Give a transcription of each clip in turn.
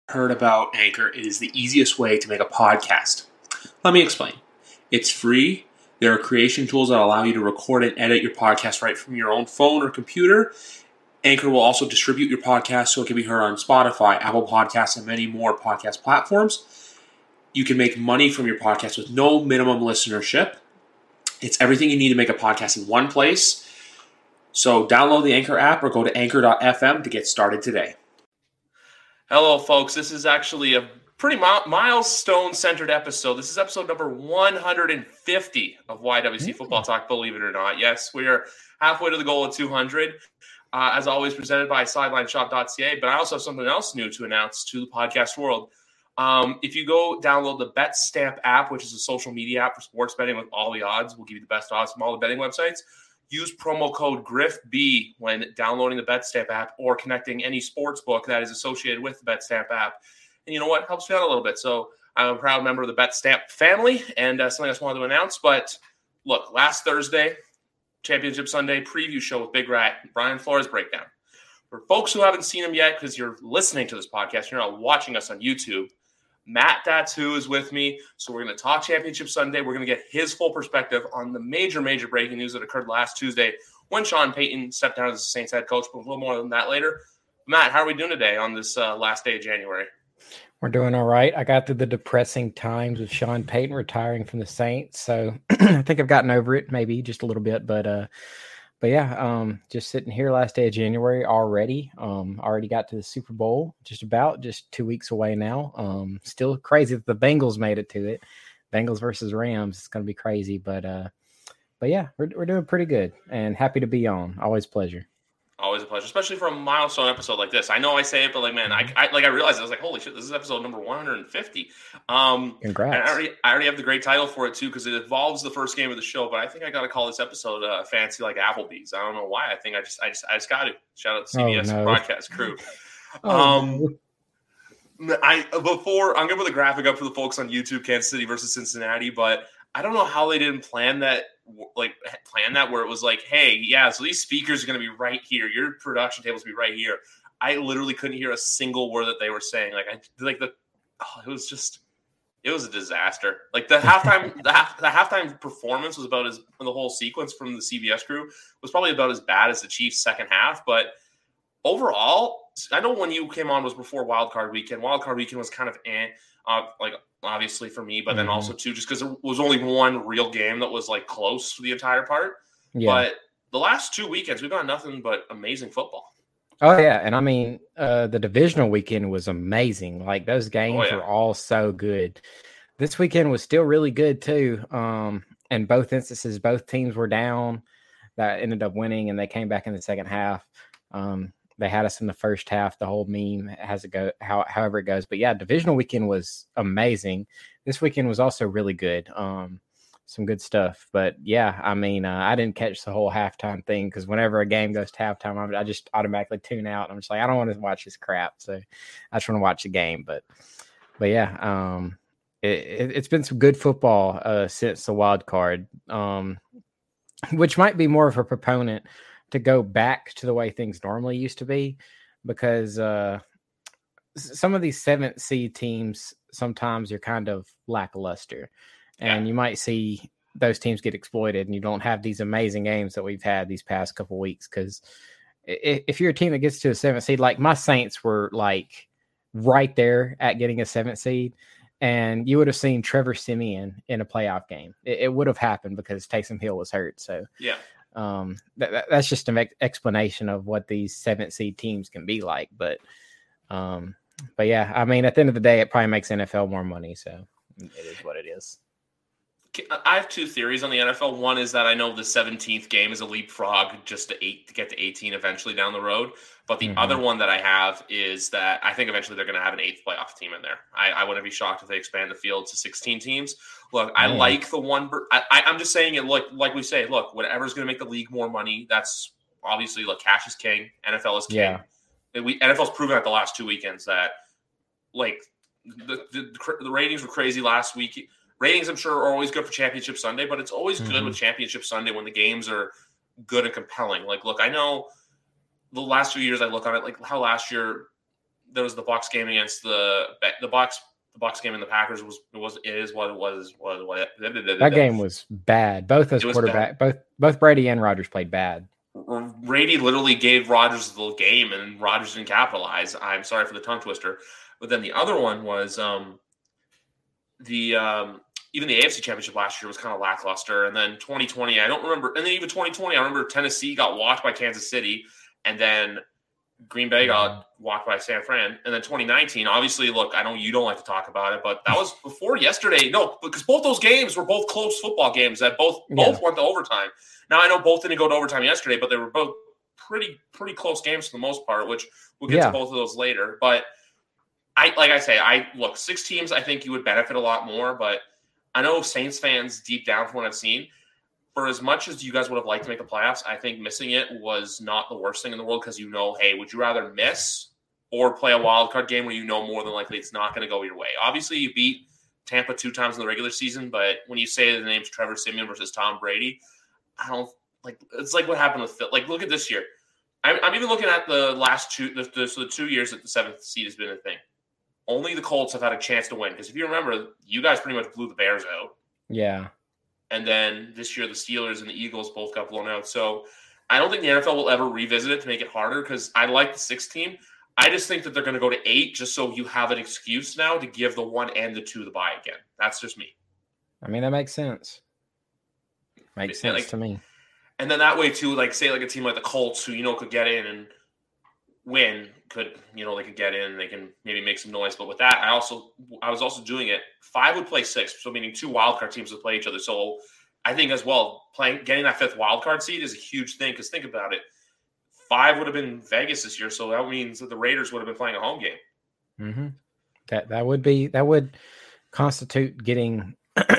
Heard about Anchor, it is the easiest way to make a podcast. Let me explain. It's free. There are creation tools that allow you to record and edit your podcast right from your own phone or computer. Anchor will also distribute your podcast so it can be heard on Spotify, Apple Podcasts, and many more podcast platforms. You can make money from your podcast with no minimum listenership. It's everything you need to make a podcast in one place. So download the Anchor app or go to anchor.fm to get started today. Hello, folks. This is actually a pretty milestone-centered episode. This is episode number 150 of YWC Football Talk, believe it or not. Yes, we are halfway to the goal of 200. As always, presented by SidelineShop.ca. But I also have something else new to announce to the podcast world. If you go download the BetStamp app, which is a social media app for sports betting with all the odds, we'll give you the best odds from all the betting websites. Use promo code GRIFB when downloading the BetStamp app or connecting any sports book that is associated with the BetStamp app. And you know what? Helps me out a little bit. So I'm a proud member of the BetStamp family, and something I just wanted to announce. But look, last Thursday, Championship Sunday preview show with Big Rat, Brian Flores breakdown. For folks who haven't seen him yet, because you're listening to this podcast, you're not watching us on YouTube, Matt That's Who is with me. So we're going to talk Championship Sunday. We're going to get his full perspective on the major breaking news that occurred last Tuesday when Sean Payton stepped down as the Saints head coach, but a little more than that later. Matt, how are we doing today on this last day of January? We're doing all right. I got through the depressing times with Sean Payton retiring from the Saints, so I think I've gotten over it, maybe just a little bit. But yeah, just sitting here last day of January already. Already got to the Super Bowl, just 2 weeks away now. Still crazy that the Bengals made it to it. Bengals versus Rams. It's going to be crazy, but yeah, we're doing pretty good and happy to be on. Always a pleasure. Always a pleasure, especially for a milestone episode like this. I know I say it, but like, man, I realized I was like, holy shit, this is episode number 150. Congrats! And I already have the great title for it too, because it involves the first game of the show. But I think I got to call this episode "Fancy Like Applebee's." I don't know why. I think I just got to shout out to CBS broadcast crew. I'm gonna put the graphic up for the folks on YouTube, Kansas City versus Cincinnati, but I don't know how they didn't plan that where it was like, hey, yeah, so these speakers are going to be right here. Your production tables will be right here. I literally couldn't hear a single word that they were saying. It was a disaster. Like the halftime, the halftime performance was about the whole sequence from the CBS crew was probably about as bad as the Chiefs' second half. But overall, I know when you came on was before Wild Card Weekend. Wild Card Weekend was kind of obviously for me, but then also too, just because there was only one real game that was like close for the entire part. Yeah. But the last 2 weekends, we've got nothing but amazing football. Oh yeah. And I mean, the divisional weekend was amazing. Like those games were all so good. This weekend was still really good too. In both instances, both teams were down that ended up winning and they came back in the second half. They had us in the first half. The whole meme has it go however it goes. But yeah, divisional weekend was amazing. This weekend was also really good. Some good stuff. But yeah, I mean, I didn't catch the whole halftime thing because whenever a game goes to halftime, I just automatically tune out. I'm just like, I don't want to watch this crap. So I just want to watch the game. But yeah, it's been some good football since the wild card, which might be more of a proponent to go back to the way things normally used to be, because some of these 7th seed teams, sometimes you're kind of lackluster and you might see those teams get exploited and you don't have these amazing games that we've had these past couple of weeks. Cause if you're a team that gets to a 7th seed, like my Saints were like right there at getting a 7th seed, and you would have seen Trevor Siemian in a playoff game. It would have happened because Taysom Hill was hurt. So yeah. That's just an explanation of what these 7th seed teams can be like. But yeah, I mean, at the end of the day, it probably makes NFL more money. So it is what it is. I have two theories on the NFL. One is that I know the 17th game is a leapfrog just to get to 18 eventually down the road. But the other one that I have is that I think eventually they're going to have an 8th playoff team in there. I wouldn't be shocked if they expand the field to 16 teams. Look, I like the one. I'm just saying it like we say, look, whatever's going to make the league more money, that's obviously, look, cash is king. NFL is king. Yeah. NFL's proven at the last 2 weekends that, like, the ratings were crazy last week. Ratings, I'm sure, are always good for Championship Sunday, but it's always good with Championship Sunday when the games are good and compelling. Like, look, I know the last 2 years I look on it, like how last year there was the Bucs game against the Bucs game and the Packers is what it was. That game was bad. Both those quarterback, both Brady and Rodgers played bad. Brady literally gave Rodgers the game, and Rodgers didn't capitalize. I'm sorry for the tongue twister, but then the other one was even the AFC Championship last year was kind of lackluster, and then 2020 I don't remember, and then even 2020 I remember Tennessee got walked by Kansas City, and then Green Bay got walked by San Fran, and then 2019. Obviously, look, I know you don't like to talk about it, but that was before yesterday. No, because both those games were both close football games that both went to overtime. Now I know both didn't go to overtime yesterday, but they were both pretty close games for the most part, which we'll get to both of those later. But I look, 6 teams. I think you would benefit a lot more, but I know Saints fans deep down from what I've seen, for as much as you guys would have liked to make the playoffs, I think missing it was not the worst thing in the world because hey, would you rather miss or play a wild card game where you know more than likely it's not going to go your way? Obviously, you beat Tampa 2 times in the regular season, but when you say the names Trevor Siemian versus Tom Brady, I don't like. It's like what happened with Phil. Like, look at this year. I'm even looking at the last 2, the 2 years that the 7th seed has been a thing. Only the Colts have had a chance to win because if you remember, you guys pretty much blew the Bears out. Yeah. And then this year, the Steelers and the Eagles both got blown out. So I don't think the NFL will ever revisit it to make it harder because I like the 6th team. I just think that they're going to go to 8 just so you have an excuse now to give the 1 and the 2 the bye again. That's just me. I mean, that makes sense. Makes sense to me. And then that way, too, say a team like the Colts who, could get in and win, they could get in, they can maybe make some noise. But with that, I was also doing it. 5 would play 6, so meaning 2 wildcard teams would play each other. So I think as well, getting that 5th wildcard seed is a huge thing because think about it. 5 would have been Vegas this year, so that means that the Raiders would have been playing a home game. Mm-hmm. That would constitute getting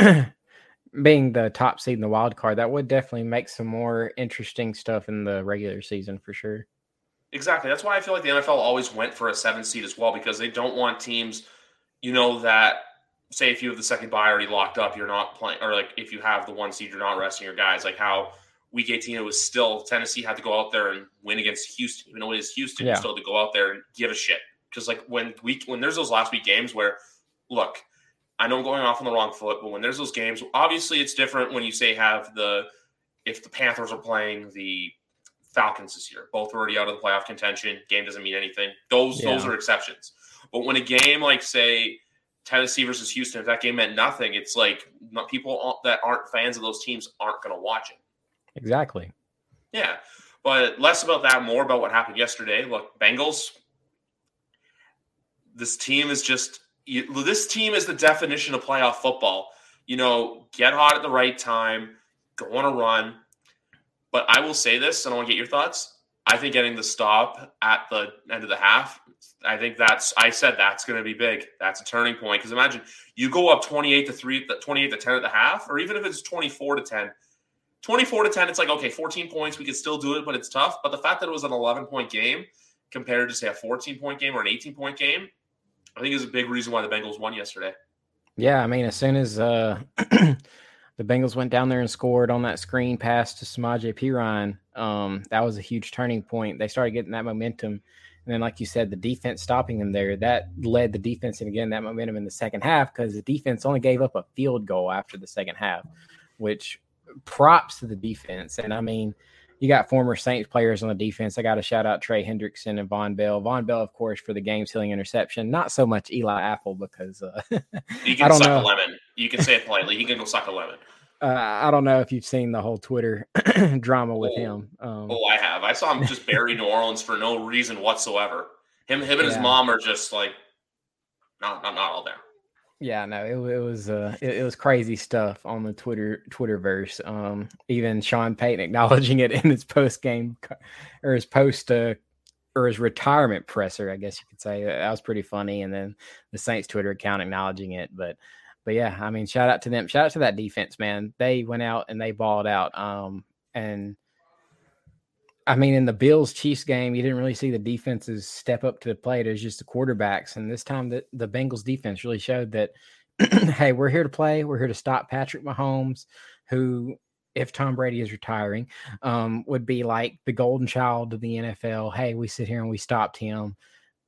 being the top seed in the wild card. That would definitely make some more interesting stuff in the regular season for sure. Exactly. That's why I feel like the NFL always went for a 7 seed as well, because they don't want teams, that say if you have the second bye already locked up, you're not playing, or if you have the 1 seed, you're not resting your guys. Like how week 18, it was still Tennessee had to go out there and win against Houston, even though it is Houston, you still had to go out there and give a shit. Because when there's those last week games where, look, I know I'm going off on the wrong foot, but when there's those games, obviously it's different when you say if the Panthers are playing the Falcons this year, both already out of the playoff contention, game doesn't mean anything. Those are exceptions. But when a game like, say, Tennessee versus Houston, if that game meant nothing, it's like people that aren't fans of those teams aren't going to watch it. Exactly. Yeah. But less about that, more about what happened yesterday. Look, Bengals, this team is the definition of playoff football. Get hot at the right time, go on a run. But I will say this, and I want to get your thoughts. I think getting the stop at the end of the half, that's going to be big. That's a turning point. Because imagine you go up 28-3, 28-10 at the half, or even if it's 24-10. 24-10, it's like, okay, 14 points, we could still do it, but it's tough. But the fact that it was an 11-point game compared to, say, a 14-point game or an 18-point game, I think is a big reason why the Bengals won yesterday. Yeah, I mean, as soon as the Bengals went down there and scored on that screen pass to Samaje Perine, that was a huge turning point. They started getting that momentum. And then, like you said, the defense stopping them there, that led the defense and again that momentum in the second half because the defense only gave up a field goal after the second half, which props to the defense. And I mean, you got former Saints players on the defense. I got to shout out Trey Hendrickson and Von Bell. Von Bell, of course, for the game-sealing interception. Not so much Eli Apple because you can suck a lemon. You can say it politely. He can go suck a lemon. I don't know if you've seen the whole Twitter drama with him. I have. I saw him just bury New Orleans for no reason whatsoever. Him and his mom are just like not all there. Yeah, no, it was crazy stuff on the Twitterverse. Even Sean Payton acknowledging it in his post game or his retirement presser, I guess you could say. That was pretty funny. And then the Saints Twitter account acknowledging it. But yeah, I mean, shout out to them. Shout out to that defense, man. They went out and they balled out. And I mean, in the Bills-Chiefs game, you didn't really see the defenses step up to the plate. It was just the quarterbacks. And this time the Bengals defense really showed that, hey, we're here to play. We're here to stop Patrick Mahomes, who, if Tom Brady is retiring, would be like the golden child of the NFL. Hey, we sit here and we stopped him.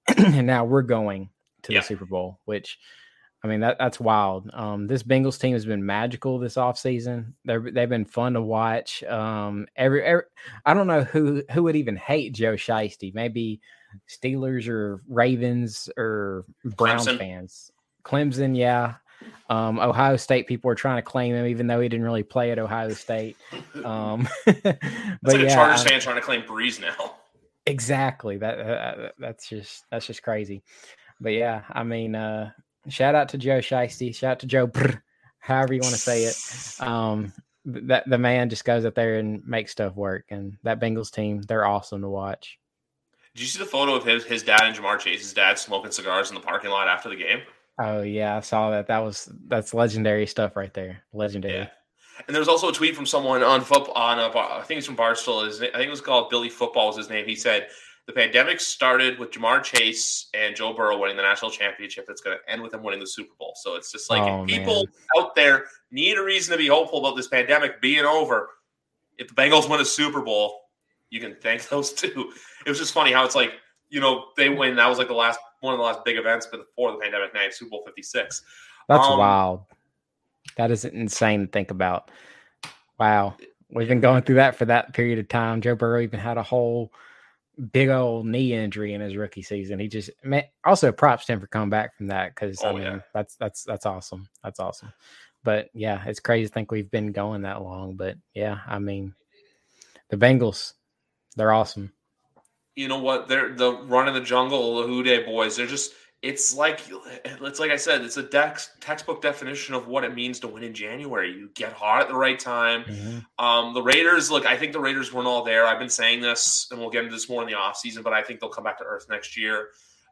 and now we're going to the Super Bowl, which, I mean, that's wild. This Bengals team has been magical this offseason. They've been fun to watch. Every I don't know who would even hate Joe Shiesty. Maybe Steelers or Ravens or Browns fans. Clemson, yeah. Ohio State people were trying to claim him, even though he didn't really play at Ohio State. But like a Chargers fan trying to claim Breeze now. Exactly. That's just crazy. But yeah, I mean, shout out to Joe Shiesty. Shout out to Joe, however you want to say it. That the man just goes up there and makes stuff work. And that Bengals team, they're awesome to watch. Did you see the photo of his dad and Ja'Marr Chase's dad smoking cigars in the parking lot after the game? Oh yeah, I saw that. That's legendary stuff right there. Legendary. Yeah. And there was also a tweet from someone on football. I think it's from Barstool. I think it was called Billy Football was his name. He said the pandemic started with Ja'Marr Chase and Joe Burrow winning the national championship. It's going to end with them winning the Super Bowl. So it's just like people out there need a reason to be hopeful about this pandemic being over. If the Bengals win a Super Bowl, you can thank those two. It was just funny how it's like, they win. That was like one of the last big events before the pandemic night, Super Bowl 56. That's wild. That is insane to think about. Wow. We've been going through that for that period of time. Joe Burrow even had a whole big old knee injury in his rookie season. He just also props to him for coming back from that because that's awesome. That's awesome. But yeah, it's crazy to think we've been going that long. But yeah, I mean, the Bengals, they're awesome. You know what? They're the run in the jungle, the Houday boys. They're just it's like I said, it's a textbook definition of what it means to win in January. You get hot at the right time. Mm-hmm. The Raiders, I think the Raiders weren't all there. I've been saying this, and we'll get into this more in the offseason, but I think they'll come back to earth next year.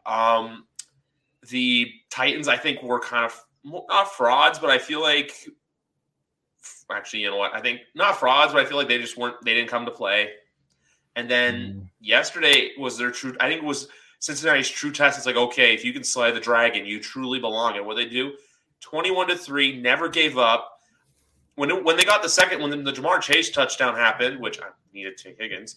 The Titans, I think, were kind of not frauds, but I feel like actually, you know what? I think not frauds, but I feel like they didn't come to play. And then yesterday was their true, I think it was Cincinnati's true test. It's like, okay, if you can slay the dragon, you truly belong. And what they do, 21-3, never gave up. When they got when the Ja'Marr Chase touchdown happened, which I needed to Higgins,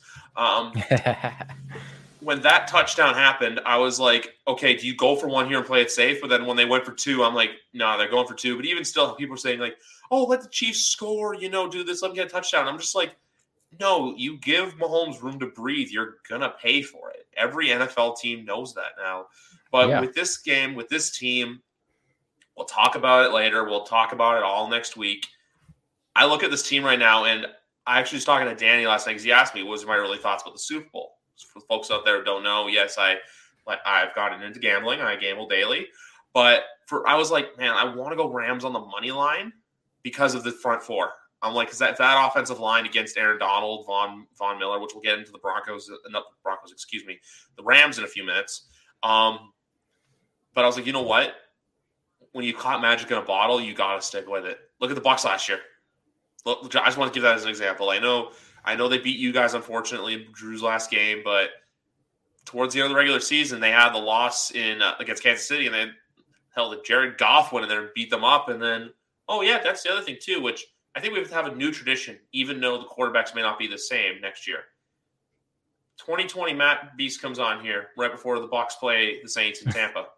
when that touchdown happened, I was like, okay, do you go for one here and play it safe? But then when they went for two, I'm like, no, they're going for two. But even still, people are saying like, oh, let the Chiefs score, do this, let them get a touchdown. I'm just like, no, you give Mahomes room to breathe. You're going to pay for it. Every NFL team knows that now. But with this game, with this team, we'll talk about it later. We'll talk about it all next week. I look at this team right now, and I actually was talking to Danny last night because he asked me, what were my early thoughts about the Super Bowl? For folks out there who don't know, yes, I've gotten into gambling. I gamble daily. But I was like, man, I want to go Rams on the money line because of the front four. I'm like, because that offensive line against Aaron Donald, Von Miller, which we'll get into the Rams in a few minutes. But I was like, you know what? When you caught magic in a bottle, you got to stick with it. Look at the Bucs last year. Look, I just want to give that as an example. I know they beat you guys, unfortunately, in Drew's last game, but towards the end of the regular season, they had the loss against Kansas City, and then Jared Goff went in there and beat them up. And then, that's the other thing too, which I think we have to have a new tradition, even though the quarterbacks may not be the same next year. 2020, Matt Beast comes on here right before the Bucs play the Saints in Tampa.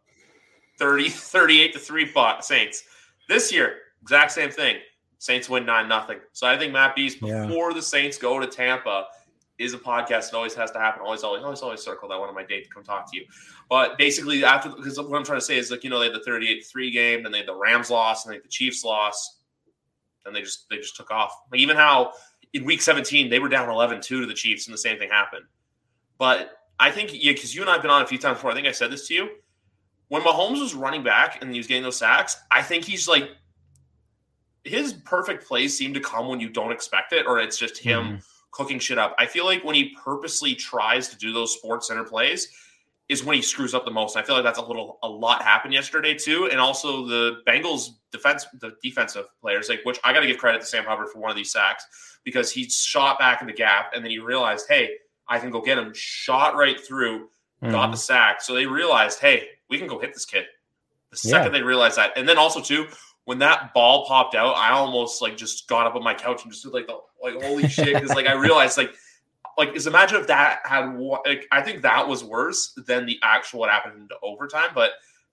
38-3 Saints. This year, exact same thing. Saints win 9-0. So I think Matt Beast, before the Saints go to Tampa, is a podcast that always has to happen. Always circle that one on my date to come talk to you. But basically, because what I'm trying to say is, they had the 38-3 game, then they had the Rams loss, and then the Chiefs loss. And they just took off. Even how in week 17 they were down 11-2 to the Chiefs, and the same thing happened. But I think because you and I have been on a few times before, I think I said this to you. When Mahomes was running back and he was getting those sacks, I think he's like his perfect plays seem to come when you don't expect it, or it's just him cooking shit up. I feel like when he purposely tries to do those Sports Center plays is when he screws up the most. And I feel like that's a lot happened yesterday too. And also the Bengals the defensive players, which I got to give credit to Sam Hubbard for one of these sacks because he shot back in the gap and then he realized, hey, I can go get him. Shot right through, got the sack. So they realized, hey, we can go hit this kid. The second they realized that. And then also too, when that ball popped out, I almost just got up on my couch and just did holy shit. Because I realized imagine if that had, I think that was worse than the actual what happened into overtime. But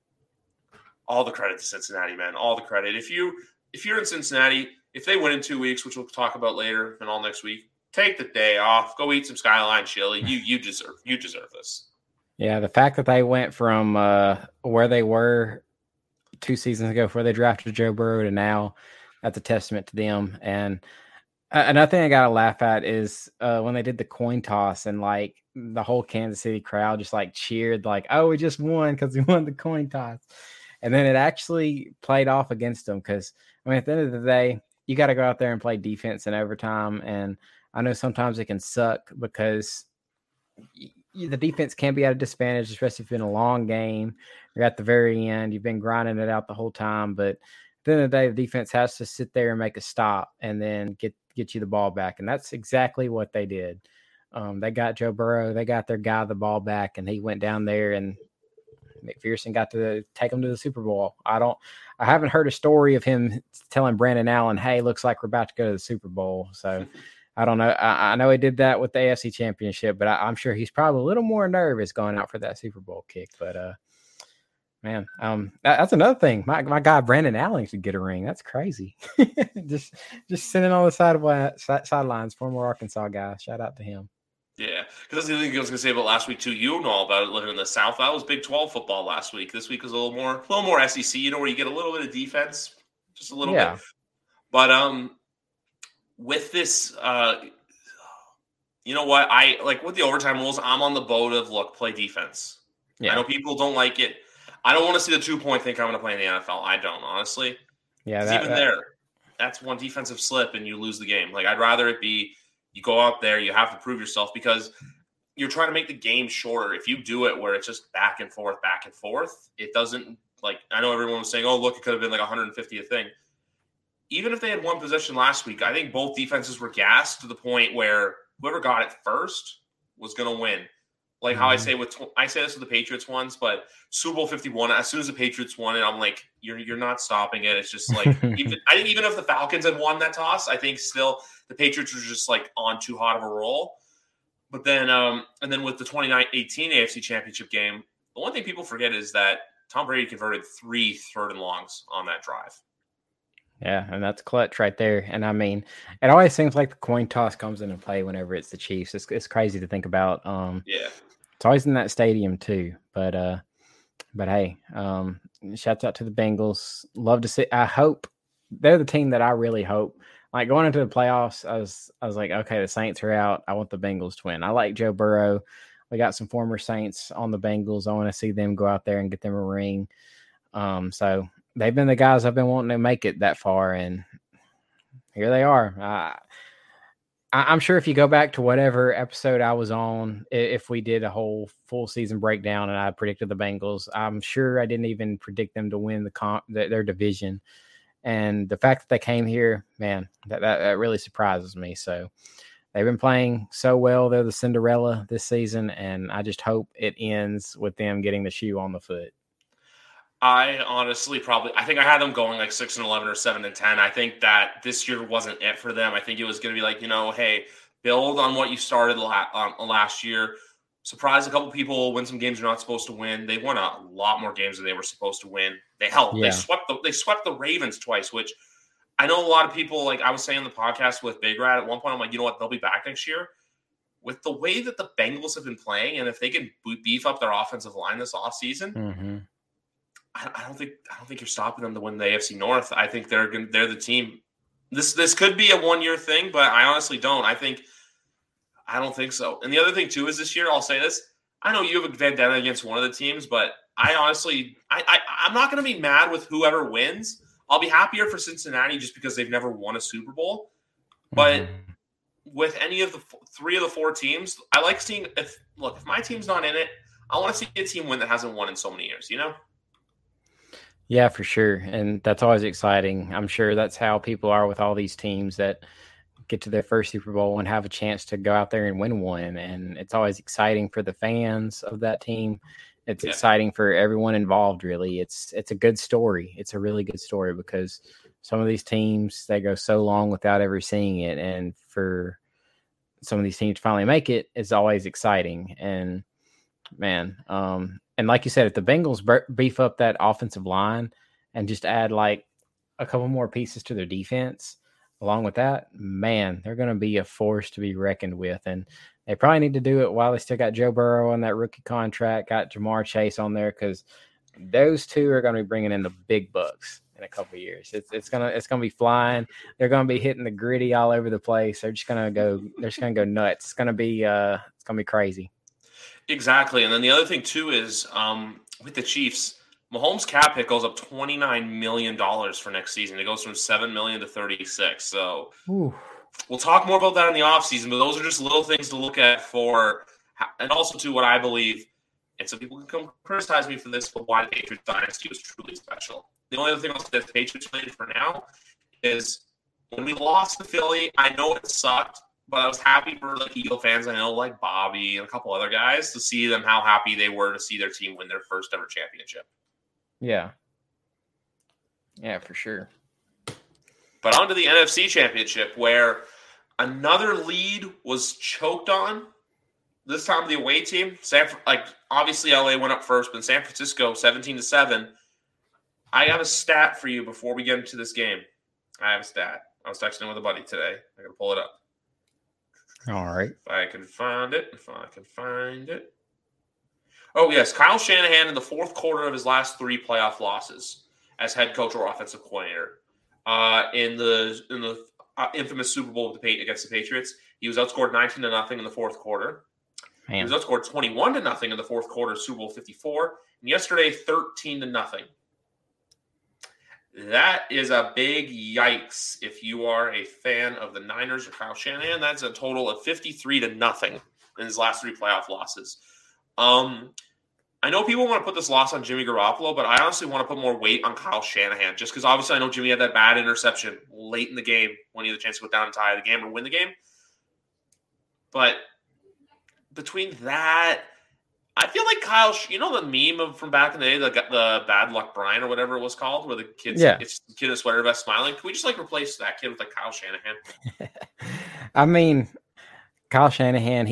all the credit to Cincinnati, man. All the credit. If you're in Cincinnati, if they win in 2 weeks, which we'll talk about later and all next week, take the day off. Go eat some Skyline chili. You deserve this. Yeah, the fact that they went from where they were 2 seasons ago, before they drafted Joe Burrow, to now, that's a testament to them. And another thing I got to laugh at is when they did the coin toss and like the whole Kansas City crowd just like cheered like, oh, we just won because we won the coin toss. And then it actually played off against them because, I mean, at the end of the day, you got to go out there and play defense in overtime. And I know sometimes it can suck because the defense can be at a disadvantage, especially if it's been a long game. You're at the very end. You've been grinding it out the whole time. But at the end of the day, the defense has to sit there and make a stop and then get you the ball back. And that's exactly what they did. They got Joe Burrow. They got their guy the ball back, and he went down there, and McPherson got to take them to the Super Bowl. I haven't heard a story of him telling Brandon Allen, hey, looks like we're about to go to the Super Bowl. So I don't know. I know he did that with the AFC Championship, but I'm sure he's probably a little more nervous going out for that Super Bowl kick. But man, that's another thing. My guy Brandon Allen should get a ring. That's crazy. just sitting on the sidelines, former Arkansas guy. Shout out to him. Yeah, because that's the other thing I was going to say about last week too. You know all about it living in the South. That was Big 12 football last week. This week was a little more SEC. You know, where you get a little bit of defense, just a little bit. But with this, you know what? I like with the overtime rules. I'm on the boat of play defense. Yeah. I know people don't like it. I don't want to see the 2-point thing coming to play in the NFL. I don't, honestly. Yeah, that's one defensive slip and you lose the game. Like I'd rather it be. You go out there, you have to prove yourself because you're trying to make the game shorter. If you do it where it's just back and forth, it doesn't I know everyone was saying, oh, look, it could have been like 150th thing. Even if they had one possession last week, I think both defenses were gassed to the point where whoever got it first was going to win. Like how I say this with the Patriots ones, but Super Bowl 51, as soon as the Patriots won it, I'm like, you're not stopping it. It's just like, I think even if the Falcons had won that toss, I think still the Patriots were just like on too hot of a roll. But then, and then with the 2018 AFC Championship game, the one thing people forget is that Tom Brady converted 3 third and longs on that drive. Yeah, and that's clutch right there. And I mean, it always seems like the coin toss comes into play whenever it's the Chiefs. It's crazy to think about. Yeah. It's always in that stadium too, but hey, shouts out to the Bengals. Love to see. I hope they're the team that I really hope. Like going into the playoffs, I was like, okay, the Saints are out. I want the Bengals to win. I like Joe Burrow. We got some former Saints on the Bengals. I want to see them go out there and get them a ring. So they've been the guys I've been wanting to make it that far, and here they are. I'm sure if you go back to whatever episode I was on, if we did a whole full season breakdown and I predicted the Bengals, I'm sure I didn't even predict them to win their division. And the fact that they came here, man, that really surprises me. So they've been playing so well. They're the Cinderella this season, and I just hope it ends with them getting the shoe on the foot. I honestly I think I had them going like 6-11 or 7-10. I think that this year wasn't it for them. I think it was going to be like, hey, build on what you started last year. Surprise a couple people, win some games you're not supposed to win. They won a lot more games than they were supposed to win. They swept the Ravens twice, which I know a lot of people, like I was saying on the podcast with Big Rat at one point, I'm like, you know what, they'll be back next year. With the way that the Bengals have been playing, and if they can beef up their offensive line this offseason, I don't think you're stopping them to win the AFC North. I think they're the team. This could be a 1-year thing, but I honestly don't. I don't think so. And the other thing too is this year, I'll say this. I know you have a vendetta against one of the teams, but I honestly, I'm not going to be mad with whoever wins. I'll be happier for Cincinnati just because they've never won a Super Bowl. But with any of the 3 of the 4 teams, I like seeing if my team's not in it, I want to see a team win that hasn't won in so many years, Yeah, for sure. And that's always exciting. I'm sure that's how people are with all these teams that get to their first Super Bowl and have a chance to go out there and win one. And it's always exciting for the fans of that team. It's exciting for everyone involved, really. It's a good story. It's a really good story because some of these teams, they go so long without ever seeing it. And for some of these teams finally make it is always exciting. And man, and like you said, if the Bengals beef up that offensive line and just add like a couple more pieces to their defense along with that, man, they're going to be a force to be reckoned with. And they probably need to do it while they still got Joe Burrow on that rookie contract, got Jamar Chase on there, because those two are going to be bringing in the big bucks in a couple of years. It's gonna be flying. They're going to be hitting the gritty all over the place. They're just going to go nuts. It's going to be crazy. Exactly. And then the other thing too is with the Chiefs, Mahomes' cap hit goes up $29 million for next season. It goes from $7 million to $36 million. So we'll talk more about that in the offseason, but those are just little things to look at and also to what I believe, and some people can come criticize me for this, but why the Patriots dynasty was truly special. The only other thing I'll say that's Patriots related for now is when we lost to Philly, I know it sucked, but I was happy for like Eagle fans. I know like Bobby and a couple other guys to see them, how happy they were to see their team win their first ever championship. Yeah. Yeah, for sure. But on to the NFC Championship, where another lead was choked on. This time the away team, obviously LA went up first, but San Francisco 17-7. I have a stat for you before we get into this game. I have a stat. I was texting with a buddy today. I gotta pull it up. All right. If I can find it. Oh yes, Kyle Shanahan in the fourth quarter of his last 3 playoff losses as head coach or offensive coordinator. In the infamous Super Bowl against the Patriots, he was outscored 19-0 in the fourth quarter. Man. He was outscored 21-0 in the fourth quarter of Super Bowl 54, and yesterday 13-0. That is a big yikes if you are a fan of the Niners or Kyle Shanahan. That's a total of 53-0 in his last 3 playoff losses. I know people want to put this loss on Jimmy Garoppolo, but I honestly want to put more weight on Kyle Shanahan, just because obviously I know Jimmy had that bad interception late in the game when he had the chance to go down and tie the game or win the game. But between that, I feel like Kyle, the meme from back in the day, the Bad Luck Brian or whatever it was called, where it's the kid in a sweater vest smiling. Can we just replace that kid with Kyle Shanahan? I mean, Kyle Shanahan,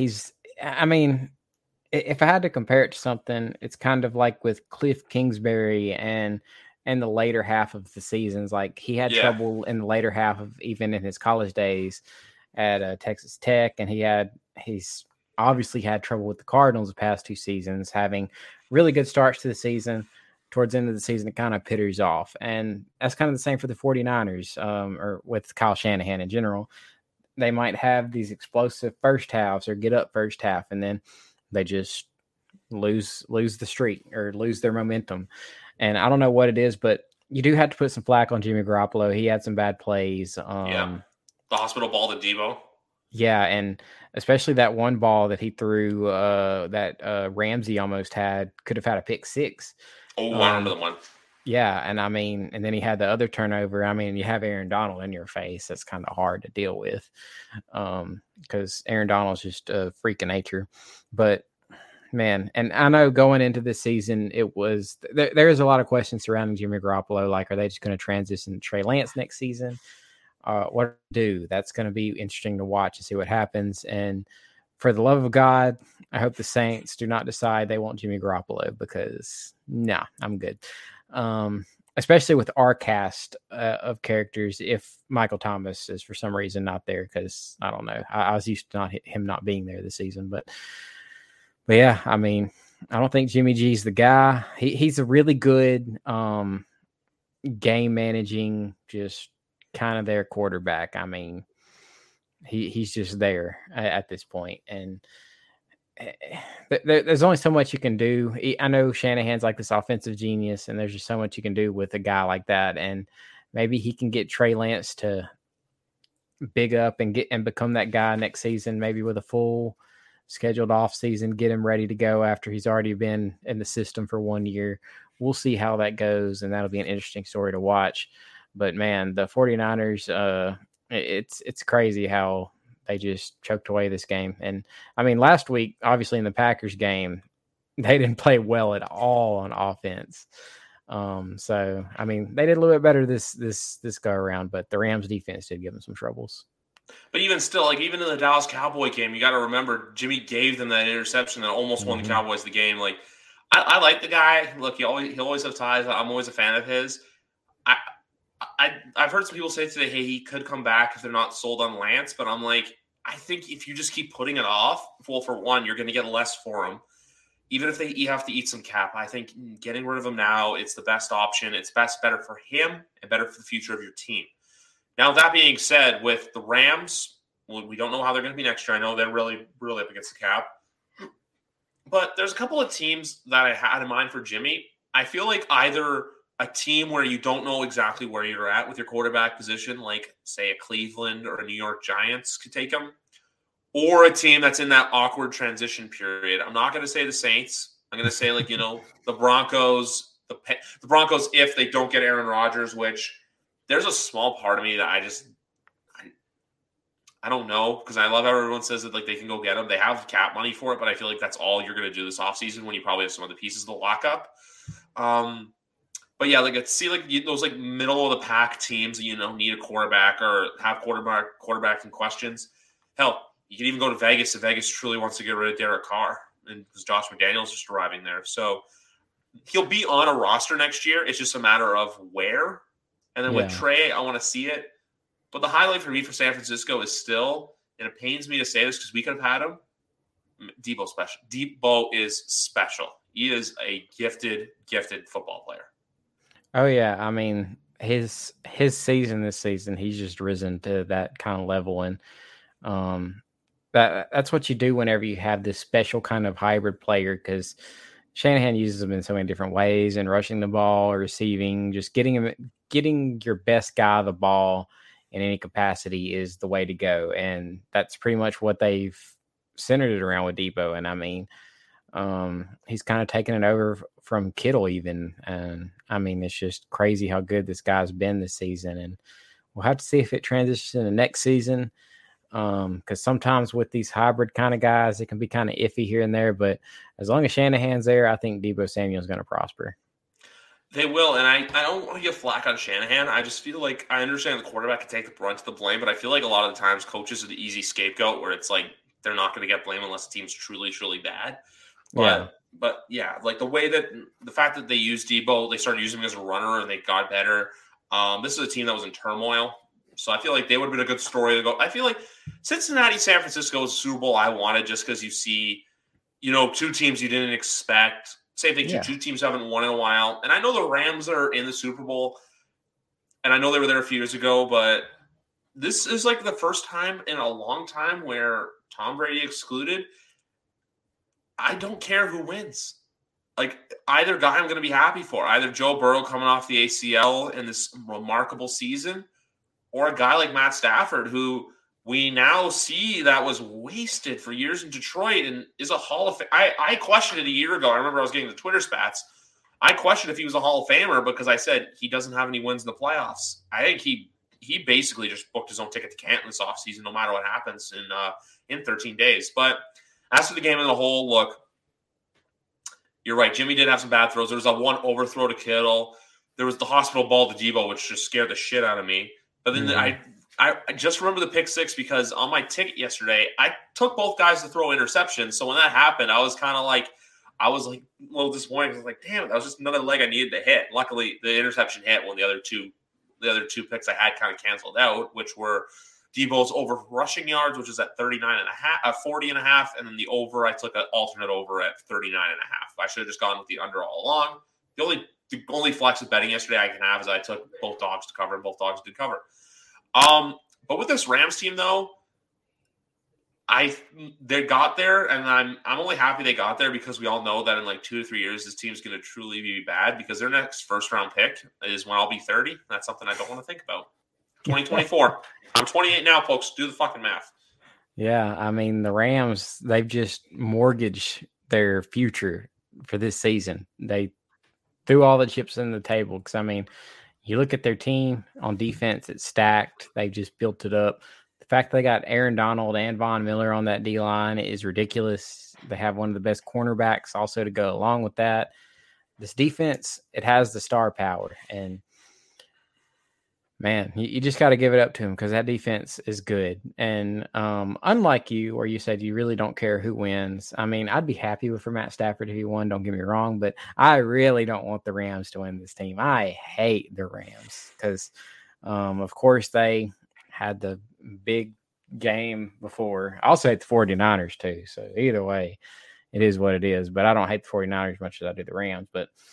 if I had to compare it to something, it's kind of like with Cliff Kingsbury and the later half of the seasons. Like he had trouble in the later half of even in his college days at Texas Tech, and he's obviously had trouble with the Cardinals the past 2 seasons, having really good starts to the season. Towards the end of the season, it kind of peters off. And that's kind of the same for the 49ers or with Kyle Shanahan in general. They might have these explosive first halves or get up first half, and then they just lose the streak or lose their momentum. And I don't know what it is, but you do have to put some flack on Jimmy Garoppolo. He had some bad plays. The hospital ball to Debo. Yeah, and especially that one ball that he threw that Ramsey almost could have had a pick 6. Oh, I remember the one. Yeah, and then he had the other turnover. You have Aaron Donald in your face. That's kind of hard to deal with because Aaron Donald's just a freak of nature. But, man, and I know going into this season, there's a lot of questions surrounding Jimmy Garoppolo. Like, are they just going to transition to Trey Lance next season? What do? That's going to be interesting to watch and see what happens. And for the love of God, I hope the Saints do not decide they want Jimmy Garoppolo because, I'm good. Especially with our cast of characters, if Michael Thomas is for some reason not there, because I don't know. I was used to him not being there this season. But yeah, I don't think Jimmy G's the guy. He's a really good game managing, just kind of their quarterback. He's just there at this point, and there's only so much you can do. I know Shanahan's like this offensive genius, and there's just so much you can do with a guy like that. And maybe he can get Trey Lance to big up and become that guy next season, maybe with a full scheduled off season, get him ready to go after he's already been in the system for 1 year. We'll see how that goes, and that'll be an interesting story to watch. But man, the 49ers, it's crazy how they just choked away this game. And last week, obviously in the Packers game, they didn't play well at all on offense. So they did a little bit better this go around, but the Rams defense did give them some troubles. But even still, like even in the Dallas Cowboy game, you got to remember Jimmy gave them that interception that almost won the Cowboys the game. Like I like the guy. Look, he always has ties. I'm always a fan of his. I've heard some people say today, hey, he could come back if they're not sold on Lance. But I'm like, I think if you just keep putting it off, well, for one, you're going to get less for him. Even if you have to eat some cap, I think getting rid of him now, it's the best option. It's better for him and better for the future of your team. Now, that being said, with the Rams, we don't know how they're going to be next year. I know they're really, really up against the cap. But there's a couple of teams that I had in mind for Jimmy. I feel like either a team where you don't know exactly where you're at with your quarterback position, like, say, a Cleveland or a New York Giants could take him, or a team that's in that awkward transition period. I'm not going to say the Saints. I'm going to say, like, the Broncos, the Broncos if they don't get Aaron Rodgers, which there's a small part of me that I don't know, because I love how everyone says that like they can go get him. They have cap money for it, but I feel like that's all you're going to do this offseason when you probably have some other pieces to lock up. But yeah, like those like middle of the pack teams that need a quarterback or have quarterback in questions. Hell, you can even go to Vegas if Vegas truly wants to get rid of Derek Carr, and because Josh McDaniels just arriving there, so he'll be on a roster next year. It's just a matter of where. And then with Trey, I want to see it. But the highlight for me for San Francisco is still, and it pains me to say this because we could have had him, Debo special. Debo is special. He is a gifted football player. Oh, yeah. I mean, his season this season, he's just risen to that kind of level. And that's what you do whenever you have this special kind of hybrid player, because Shanahan uses them in so many different ways, and rushing the ball or receiving, just getting your best guy the ball in any capacity is the way to go. And that's pretty much what they've centered it around with Debo. And I mean, he's kind of taken it over from Kittle even. And I mean, it's just crazy how good this guy's been this season. And we'll have to see if it transitions into next season. Because sometimes with these hybrid kind of guys, it can be kind of iffy here and there. But as long as Shanahan's there, I think Debo Samuel's going to prosper. They will, and I don't want to get flack on Shanahan. I just feel like I understand the quarterback can take the brunt of the blame, but I feel like a lot of the times coaches are the easy scapegoat where it's like they're not going to get blame unless the team's truly, truly bad. But yeah, like the fact that they used Debo, they started using him as a runner and they got better. This is a team that was in turmoil. So I feel like they would have been a good story to go. I feel like Cincinnati, San Francisco is a Super Bowl I wanted just because you see, two teams you didn't expect. Same thing, two teams haven't won in a while. And I know the Rams are in the Super Bowl, and I know they were there a few years ago, but this is like the first time in a long time where Tom Brady excluded. I don't care who wins. Like, either guy I'm going to be happy for. Either Joe Burrow coming off the ACL in this remarkable season, or a guy like Matt Stafford, who we now see that was wasted for years in Detroit and is a Hall of Fame. I questioned it a year ago. I remember I was getting the Twitter spats. I questioned if he was a Hall of Famer because I said he doesn't have any wins in the playoffs. I think he basically just booked his own ticket to Canton this offseason, no matter what happens in 13 days. But as for the game as a whole, look, you're right. Jimmy did have some bad throws. There was a one overthrow to Kittle. There was the hospital ball to Debo, which just scared the shit out of me. But then I just remember the pick six because on my ticket yesterday, I took both guys to throw interceptions. So when that happened, I was a little disappointed. I was like, damn, that was just another leg I needed to hit. Luckily, the interception hit when the other two picks I had kind of canceled out, which were Debo's over rushing yards, which is at 40.5, and then the over, I took an alternate over at 39.5. I should have just gone with the under all along. The only flex of betting yesterday I can have is I took both dogs to cover, and both dogs did cover. But with this Rams team, though, they got there, and I'm only happy they got there because we all know that in like 2 to 3 years, this team's going to truly be bad because their next first-round pick is when I'll be 30. That's something I don't want to think about. 2024. I'm 28 now, folks. Do the fucking math. Yeah, I mean, the Rams, they've just mortgaged their future for this season. They threw all the chips in the table because, I mean, you look at their team on defense, it's stacked. They've just built it up. The fact they got Aaron Donald and Von Miller on that D-line is ridiculous. They have one of the best cornerbacks also to go along with that. This defense, it has the star power. And, Man, you just got to give it up to him because that defense is good. And unlike you, where you said you really don't care who wins, I mean, I'd be happy for Matt Stafford if he won, don't get me wrong, but I really don't want the Rams to win this team. I hate the Rams because, of course, they had the big game before. I also hate the 49ers too. So either way, it is what it is. But I don't hate the 49ers as much as I do the Rams.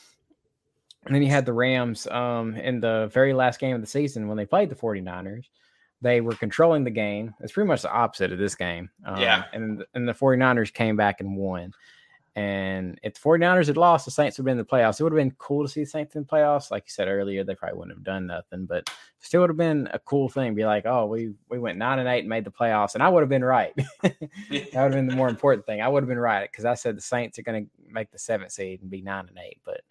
And then you had the Rams in the very last game of the season when they played the 49ers. They were controlling the game. It's pretty much the opposite of this game. And the 49ers came back and won. And if the 49ers had lost, the Saints would have been in the playoffs. It would have been cool to see the Saints in the playoffs. Like you said earlier, they probably wouldn't have done nothing, but still would have been a cool thing. Be like, oh, we went 9-8 and made the playoffs, and I would have been right. That would have been the more important thing. I would have been right because I said the Saints are going to make the 7th seed and be 9-8, but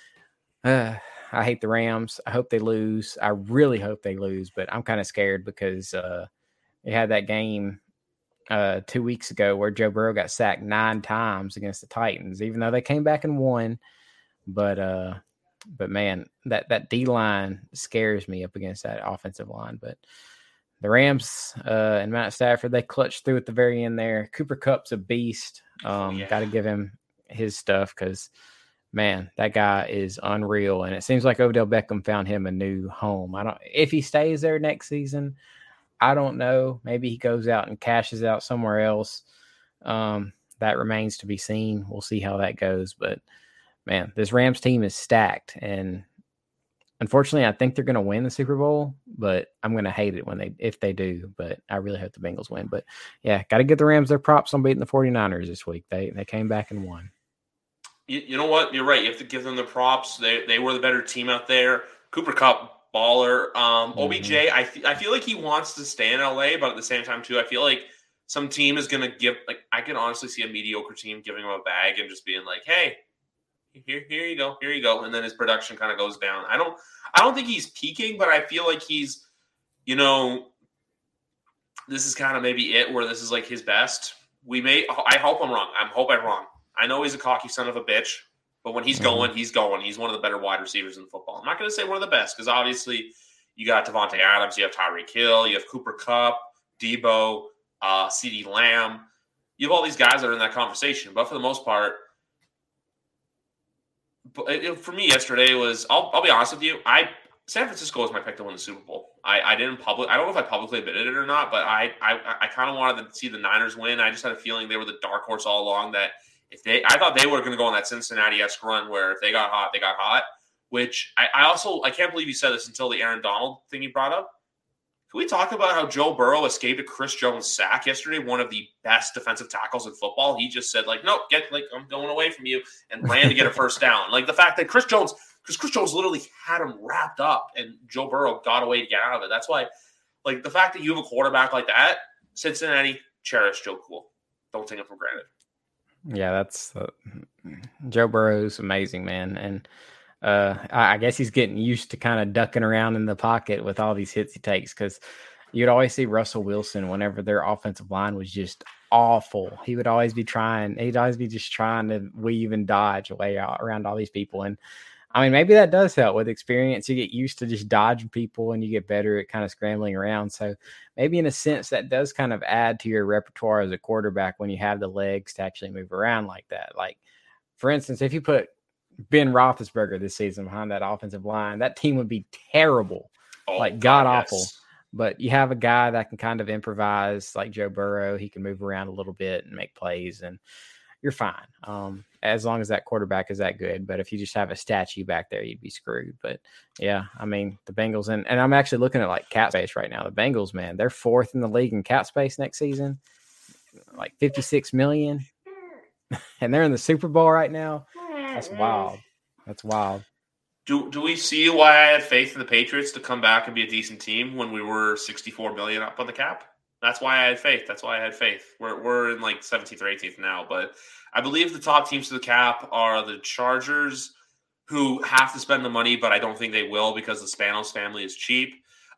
I hate the Rams. I hope they lose. I really hope they lose, but I'm kind of scared because they had that game 2 weeks ago where Joe Burrow got sacked 9 times against the Titans, even though they came back and won. But man, that D line scares me up against that offensive line. But the Rams and Matt Stafford, they clutched through at the very end there. Cooper Kupp's a beast. Got to give him his stuff because, man, that guy is unreal. And it seems like Odell Beckham found him a new home. If he stays there next season, I don't know. Maybe he goes out and cashes out somewhere else. That remains to be seen. We'll see how that goes. But, man, this Rams team is stacked. And unfortunately, I think they're going to win the Super Bowl, but I'm going to hate it if they do. But I really hope the Bengals win. But, yeah, got to give the Rams their props on beating the 49ers this week. They came back and won. You know what? You're right. You have to give them the props. They were the better team out there. Cooper Kupp, baller. OBJ, I feel like he wants to stay in LA, but at the same time, too, I feel like some team is going to give, like, I can honestly see a mediocre team giving him a bag and just being like, hey, here you go. And then his production kind of goes down. I don't think he's peaking, but I feel like he's, this is kind of maybe it where this is like his best. I hope I'm wrong. I'm wrong. I know he's a cocky son of a bitch, but when he's going, he's going. He's one of the better wide receivers in football. I'm not going to say one of the best because obviously you got Devontae Adams, you have Tyreek Hill, you have Cooper Kupp, Debo, CeeDee Lamb. You have all these guys that are in that conversation. But for the most part, for me yesterday was, I'll be honest with you, San Francisco was my pick to win the Super Bowl. I don't know if I publicly admitted it or not, but I kind of wanted to see the Niners win. I just had a feeling they were the dark horse all along that I thought they were going to go on that Cincinnati-esque run where if they got hot, they got hot, which I can't believe you said this until the Aaron Donald thing you brought up. Can we talk about how Joe Burrow escaped a Chris Jones sack yesterday, one of the best defensive tackles in football? He just said, like, nope, I'm going away from you, and ran to get a first down. Like the fact that Chris Jones literally had him wrapped up and Joe Burrow got away to get out of it. That's why, like, the fact that you have a quarterback like that, Cincinnati, cherish Joe Cool. Don't take it for granted. Yeah, that's Joe Burrow's amazing, man. And I guess he's getting used to kind of ducking around in the pocket with all these hits he takes because you'd always see Russell Wilson whenever their offensive line was just awful. He'd always be just trying to weave and dodge away around all these people. And I mean, maybe that does help with experience. You get used to just dodging people and you get better at kind of scrambling around. So maybe in a sense that does kind of add to your repertoire as a quarterback when you have the legs to actually move around like that. Like, for instance, if you put Ben Roethlisberger this season behind that offensive line, that team would be terrible, god-awful. Yes. But you have a guy that can kind of improvise like Joe Burrow. He can move around a little bit and make plays, and you're fine. As long as that quarterback is that good. But if you just have a statue back there, you'd be screwed. But yeah, I mean, the Bengals, and I'm actually looking at like cap space right now. The Bengals, man, they're 4th in the league in cap space next season, like $56 million. And they're in the Super Bowl right now. That's wild. Do we see why I had faith in the Patriots to come back and be a decent team when we were $64 million up on the cap? That's why I had faith. We're in like 17th or 18th now, but I believe the top teams to the cap are the Chargers, who have to spend the money, but I don't think they will because the Spanos family is cheap.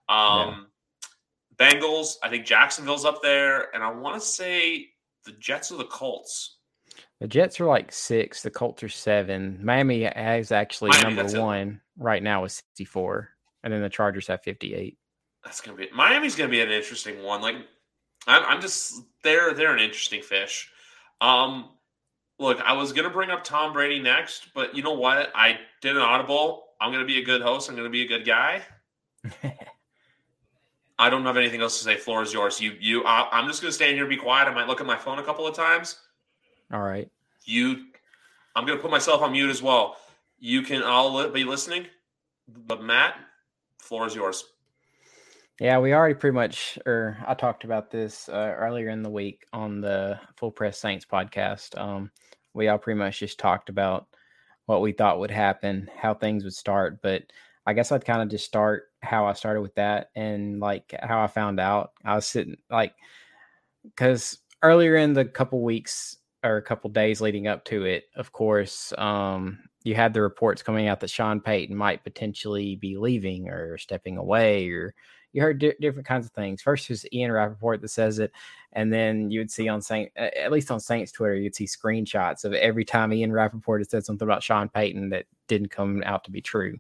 Bengals, I think Jacksonville's up there, and I want to say the Jets or the Colts. The Jets are like 6, the Colts are 7. Miami is actually number 1 right now with 64. And then the Chargers have 58. Miami's gonna be an interesting one. Like, I'm just they're an interesting fish. Look, I was gonna bring up Tom Brady next, but you know what? I did an audible. I'm gonna be a good host. I'm gonna be a good guy. I don't have anything else to say. Floor is yours. I'm just gonna stand here and be quiet. I might look at my phone a couple of times. All right. I'm gonna put myself on mute as well. You can all be listening, but Matt, floor is yours. Yeah, we already pretty much, I talked about this earlier in the week on the Full Press Saints podcast. We all pretty much just talked about what we thought would happen, how things would start. But I guess I'd kind of just start how I started with that and like how I found out. I was sitting because earlier in the couple weeks or a couple days leading up to it, of course, you had the reports coming out that Sean Payton might potentially be leaving or stepping away, or you heard different kinds of things. First was Ian Rappaport that says it, and then you would see on at least on Saints Twitter, you'd see screenshots of every time Ian Rappaport had said something about Sean Payton that didn't come out to be true.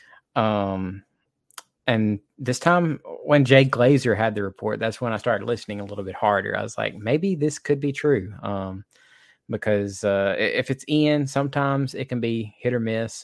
And this time when Jay Glazer had the report, that's when I started listening a little bit harder. I was like, maybe this could be true. Because if it's Ian, sometimes it can be hit or miss.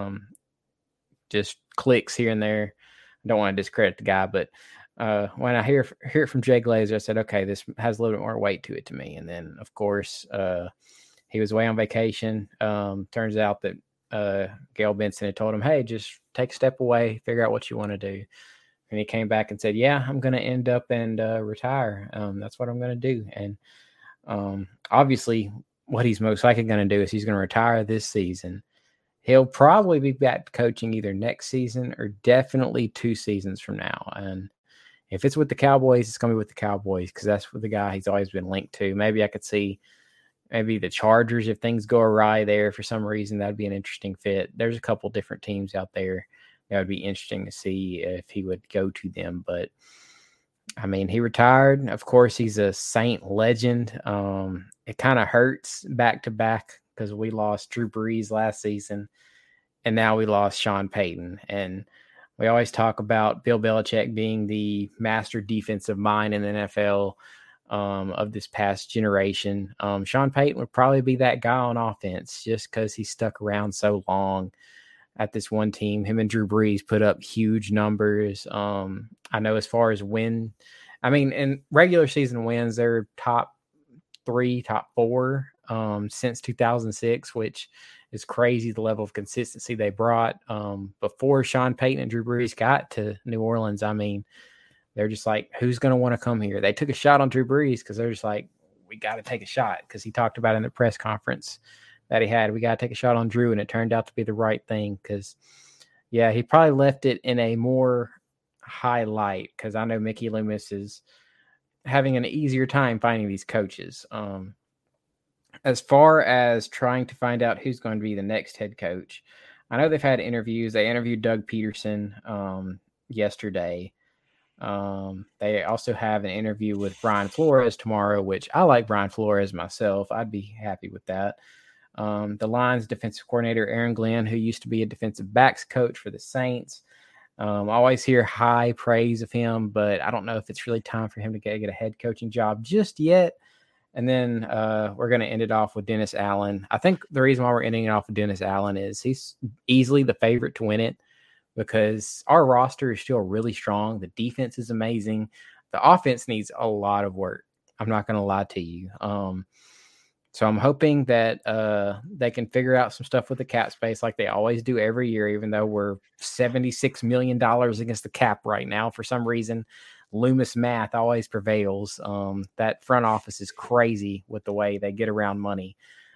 Just clicks here and there. I don't want to discredit the guy, but when I hear it from Jay Glazer, I said, okay, this has a little bit more weight to it to me. And then, of course, he was away on vacation. Turns out that Gail Benson had told him, hey, just take a step away, figure out what you want to do. And he came back and said, yeah, I'm going to end up and retire. That's what I'm going to do. And obviously, what he's most likely going to do is he's going to retire this season. He'll probably be back to coaching either next season or definitely 2 seasons from now. And if it's with the Cowboys, it's going to be with the Cowboys because that's what the guy he's always been linked to. Maybe I could see maybe the Chargers if things go awry there for some reason. That would be an interesting fit. There's a couple different teams out there that would be interesting to see if he would go to them. But I mean, he retired. Of course, he's a Saint legend. It kind of hurts back to back because we lost Drew Brees last season, and now we lost Sean Payton. And we always talk about Bill Belichick being the master defensive mind in the NFL of this past generation. Sean Payton would probably be that guy on offense just because he stuck around so long at this one team. Him and Drew Brees put up huge numbers. I know as far as in regular season wins, they're top 3, top 4 since 2006, which is crazy, the level of consistency they brought. Before Sean Payton and Drew Brees got to New Orleans, I mean, they're just like, who's going to want to come here? They took a shot on Drew Brees because they're just like, we got to take a shot because he talked about in the press conference that he had, we got to take a shot on Drew, and it turned out to be the right thing because, yeah, he probably left it in a more high light because I know Mickey Loomis is having an easier time finding these coaches. As far as trying to find out who's going to be the next head coach, I know they've had interviews. They interviewed Doug Peterson yesterday. They also have an interview with Brian Flores tomorrow, which I like Brian Flores myself. I'd be happy with that. The Lions defensive coordinator, Aaron Glenn, who used to be a defensive backs coach for the Saints. I always hear high praise of him, but I don't know if it's really time for him to get a head coaching job just yet. And then we're going to end it off with Dennis Allen. I think the reason why we're ending it off with Dennis Allen is he's easily the favorite to win it because our roster is still really strong. The defense is amazing. The offense needs a lot of work. I'm not going to lie to you. So I'm hoping that they can figure out some stuff with the cap space like they always do every year, even though we're $76 million against the cap right now. For some reason, Loomis math always prevails. That front office is crazy with the way they get around money.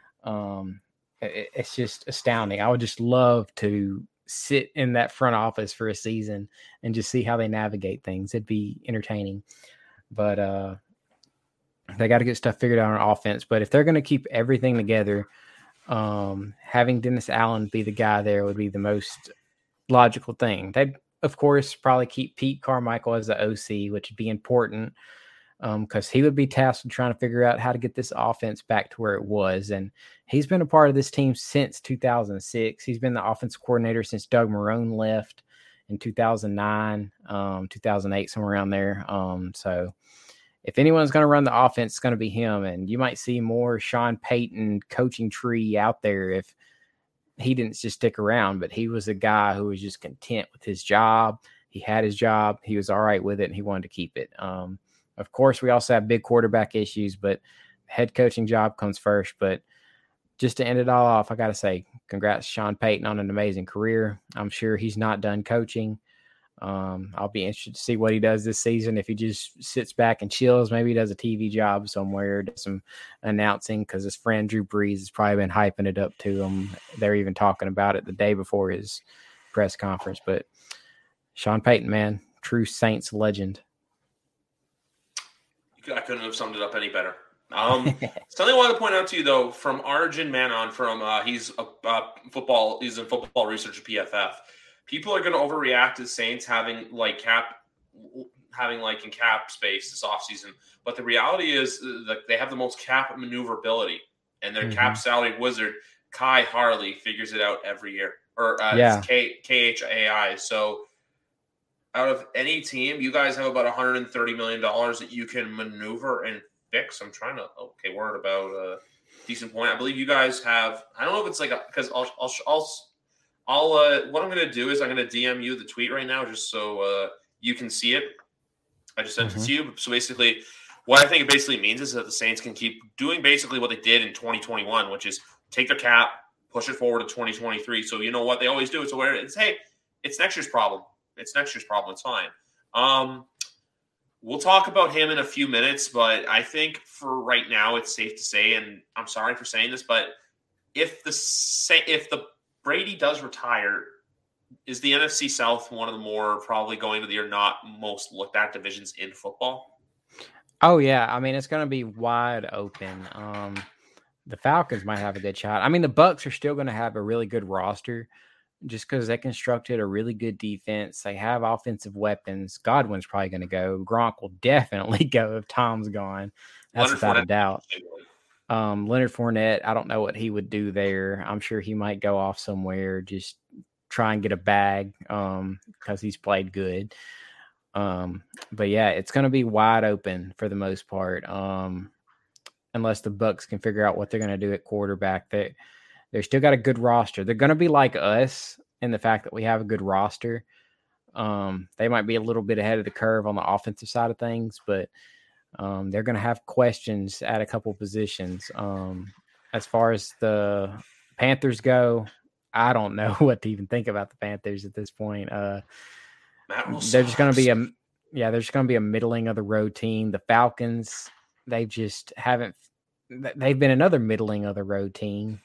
It's just astounding. I would just love to sit in that front office for a season and just see how they navigate things. It'd be entertaining. But they got to get stuff figured out on offense. But if they're going to keep everything together, having Dennis Allen be the guy there would be the most logical thing. They'd, of course, probably keep Pete Carmichael as the OC, which would be important because he would be tasked with trying to figure out how to get this offense back to where it was. And he's been a part of this team since 2006. He's been the offensive coordinator since Doug Marrone left in 2009, 2008, somewhere around there. So if anyone's going to run the offense, it's going to be him. And you might see more Sean Payton coaching tree out there if he didn't just stick around, but he was a guy who was just content with his job. He had his job. He was all right with it, and he wanted to keep it. Of course, we also have big quarterback issues, but head coaching job comes first. But just to end it all off, I got to say, congrats, Sean Payton, on an amazing career. I'm sure he's not done coaching. I'll be interested to see what he does this season. If he just sits back and chills, maybe he does a TV job somewhere, does some announcing, because his friend Drew Brees has probably been hyping it up to him. They're even talking about it the day before his press conference. But Sean Payton, man, true Saints legend. I couldn't have summed it up any better. Something I wanted to point out to you, though, from Arjun Manon, from he's in football research at PFF. People are going to overreact to the Saints having in cap space this offseason. But the reality is that they have the most cap maneuverability, and their cap salary wizard, Kai Harley, figures it out every year. It's KHAI. So out of any team, you guys have about $130 million that you can maneuver and fix. I'm trying to word about a decent point. I believe you guys have. I don't know if it's because I'll what I'm going to do is I'm going to DM you the tweet right now just so you can see it. I just sent it to you. So basically, what I think it basically means is that the Saints can keep doing basically what they did in 2021, which is take their cap, push it forward to 2023. So you know what they always do. It's it's next year's problem. It's next year's problem. It's fine. We'll talk about him in a few minutes, but I think for right now, it's safe to say, and I'm sorry for saying this, but if the Brady does retire, is the NFC South one of the more probably going to the or not most looked at divisions in football? Oh yeah, I mean it's going to be wide open. The Falcons might have a good shot. I mean the Bucs are still going to have a really good roster, just because they constructed a really good defense. They have offensive weapons. Godwin's probably going to go. Gronk will definitely go if Tom's gone. That's without a doubt. Leonard Fournette, I don't know what he would do there. I'm sure he might go off somewhere, just try and get a bag because he's played good. But yeah, it's going to be wide open for the most part, unless the Bucs can figure out what they're going to do at quarterback. They're still got a good roster. They're going to be like us in the fact that we have a good roster. They might be a little bit ahead of the curve on the offensive side of things, but they're going to have questions at a couple positions. As far as the Panthers go, I don't know what to even think about the Panthers at this point. They're just going to be a middling of the road team. The Falcons, they've been another middling of the road team.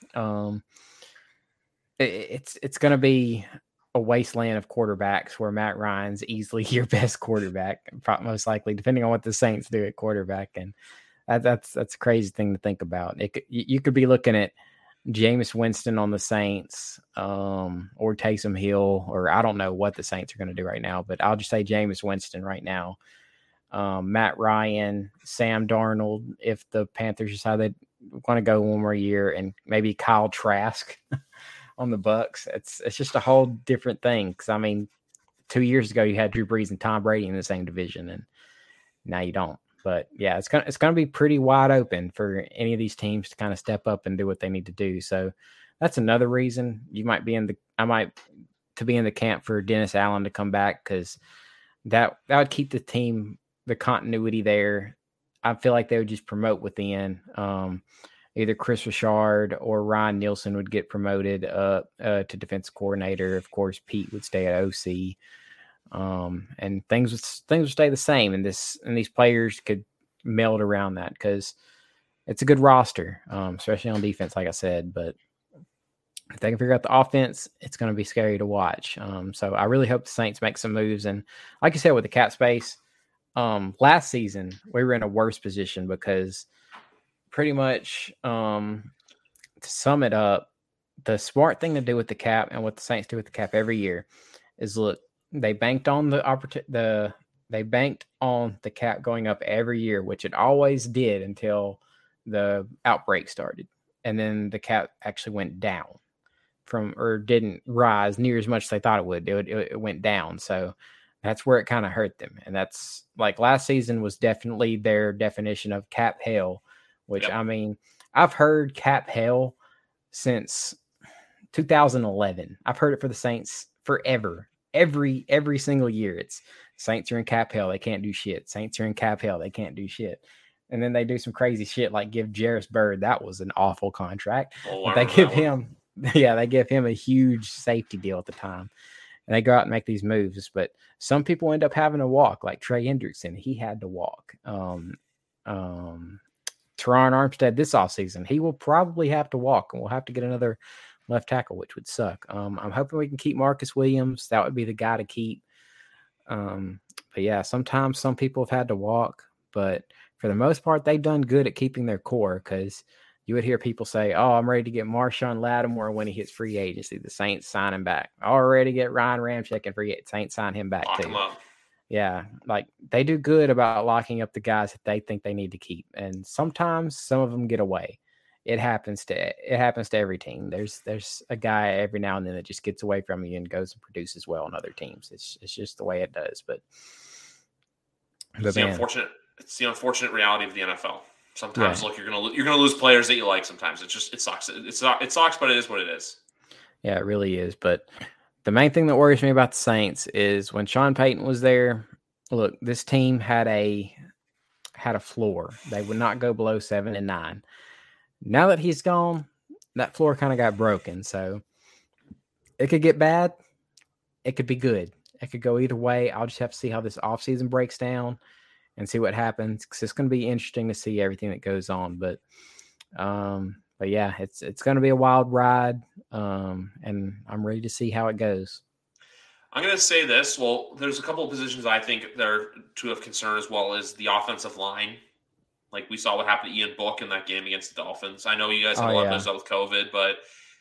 It's going to be a wasteland of quarterbacks where Matt Ryan's easily your best quarterback, most likely, depending on what the Saints do at quarterback. And that's a crazy thing to think about. You could be looking at Jameis Winston on the Saints, or Taysom Hill, or I don't know what the Saints are going to do right now, but I'll just say Jameis Winston right now. Matt Ryan, Sam Darnold, if the Panthers decide they want to go one more year, and maybe Kyle Trask on the Bucs. It's just a whole different thing. Because I mean, 2 years ago you had Drew Brees and Tom Brady in the same division, and now you don't. But yeah, it's gonna be pretty wide open for any of these teams to kind of step up and do what they need to do. So that's another reason I might be in the camp for Dennis Allen to come back, because that would keep the team, the continuity there. I feel like they would just promote within. Either Chris Richard or Ryan Nielsen would get promoted to defense coordinator. Of course, Pete would stay at OC. And things would stay the same, and these players could meld around that, because it's a good roster, especially on defense, like I said. But if they can figure out the offense, it's going to be scary to watch. So I really hope the Saints make some moves. And like you said, with the cap space, last season we were in a worse position, because pretty much, to sum it up, the smart thing to do with the cap, and what the Saints do with the cap every year, is look. They banked on the cap going up every year, which it always did until the outbreak started, and then the cap actually went down. or didn't rise near as much as they thought it would. It went down. So that's where it kind of hurt them. And that's like last season was definitely their definition of cap hell, which I mean, I've heard cap hell since 2011. I've heard it for the Saints forever. Every single year, it's Saints are in cap hell. They can't do shit. Saints are in cap hell. They can't do shit. And then they do some crazy shit like give Jairus Byrd. That was an awful contract. They give him, they give him a huge safety deal at the time. And they go out and make these moves. But some people end up having to walk, like Trey Hendrickson. He had to walk. Teron Armstead this offseason, he will probably have to walk, and we'll have to get another left tackle, which would suck. I'm hoping we can keep Marcus Williams. That would be the guy to keep. But yeah, sometimes some people have had to walk, but for the most part, they've done good at keeping their core, because you would hear people say, oh, I'm ready to get Marshawn Lattimore when he hits free agency. The Saints sign him back. Already get Ryan Ramczyk and free agency. Saints sign him back too. Yeah, like they do good about locking up the guys that they think they need to keep. And sometimes some of them get away. It happens to every team. There's a guy every now and then that just gets away from you and goes and produces well on other teams. It's just the way it does. But it's the unfortunate reality of the NFL. Sometimes look, you're gonna lose players that you like. Sometimes it sucks. It sucks, but it is what it is. Yeah, it really is. But the main thing that worries me about the Saints is when Sean Payton was there. Look, this team had a floor. They would not go below 7-9. Now that he's gone, that floor kind of got broken. So it could get bad. It could be good. It could go either way. I'll just have to see how this offseason breaks down and see what happens, because it's going to be interesting to see everything that goes on. But yeah, it's going to be a wild ride, and I'm ready to see how it goes. I'm going to say this. Well, there's a couple of positions I think that are to have concern, as well as the offensive line. Like we saw what happened to Ian Book in that game against the Dolphins. I know you guys had a lot of those with COVID, but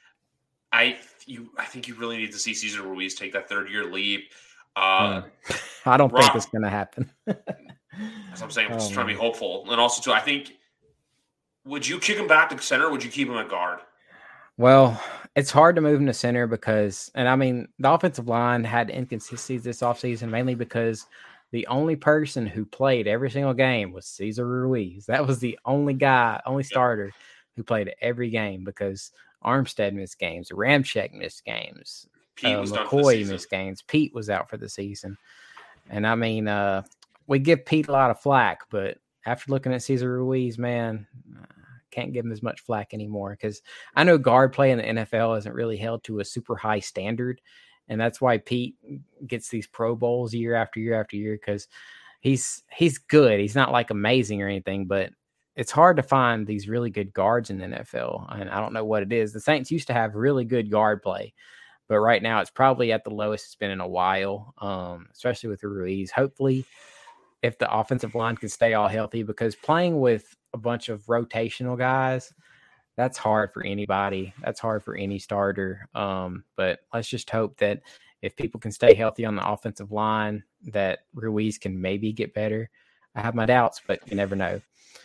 I think you really need to see Cesar Ruiz take that third-year leap. I don't think it's going to happen. As I'm saying, I'm just trying to be hopeful. And also, too, I think, would you kick him back to center, or would you keep him at guard? Well, it's hard to move him to center because, and I mean, the offensive line had inconsistencies this offseason, mainly because the only person who played every single game was Cesar Ruiz. That was the only starter who played every game, because Armstead missed games, Ramczyk missed games, McCoy missed games, Pete was out for the season. And I mean, we give Pete a lot of flack, but after looking at Cesar Ruiz, man, can't give him as much flack anymore, because I know guard play in the NFL isn't really held to a super high standard. And that's why Pete gets these Pro Bowls year after year after year, because he's good. He's not like amazing or anything, but it's hard to find these really good guards in the NFL. And I don't know what it is. The Saints used to have really good guard play, but right now it's probably at the lowest it's been in a while, especially with Ruiz. Hopefully, if the offensive line can stay all healthy, because playing with a bunch of rotational guys, that's hard for anybody. That's hard for any starter. But let's just hope that if people can stay healthy on the offensive line, that Ruiz can maybe get better. I have my doubts, but you never know.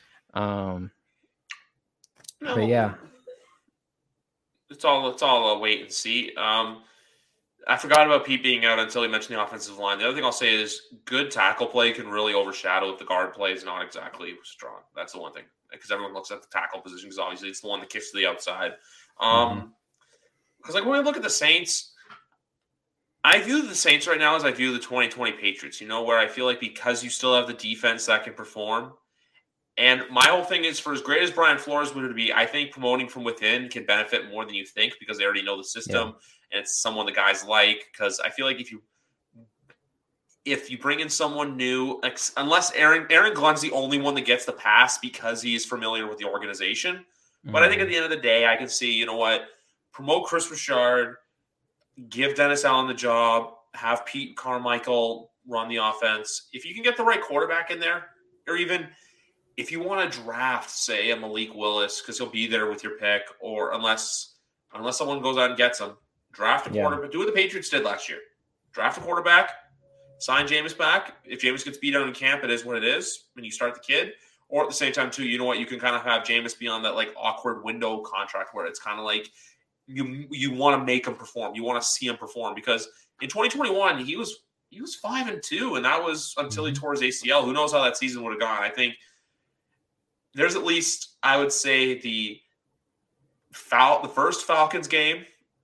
But yeah, it's all a wait and see. I forgot about Pete being out until he mentioned the offensive line. The other thing I'll say is good tackle play can really overshadow if the guard play is not exactly strong. That's the one thing, because everyone looks at the tackle position, because obviously it's the one that kicks to the outside. Because like when I look at the Saints, I view the Saints right now as I view the 2020 Patriots, where I feel like because you still have the defense that can perform. And my whole thing is, for as great as Brian Flores would be, I think promoting from within can benefit more than you think, because they already know the system and it's someone the guys like. Because I feel like if you bring in someone new, unless Aaron Glenn's the only one that gets the pass because he is familiar with the organization. Mm-hmm. But I think at the end of the day, I can see, promote Chris Richard, give Dennis Allen the job, have Pete Carmichael run the offense. If you can get the right quarterback in there, or even if you want to draft, say, a Malik Willis, because he'll be there with your pick, or unless someone goes out and gets him, draft a quarterback. Do what the Patriots did last year. Draft a quarterback, sign Jameis back. If Jameis gets beat out in camp, it is what it is when you start the kid. Or at the same time, too, you know what? You can kind of have Jameis be on that, like, awkward window contract where it's kind of like you want to make him perform. You want to see him perform because in 2021 he was 5-2, and that was until he tore his ACL. Who knows how that season would have gone? I think there's at least, I would say, the first Falcons game,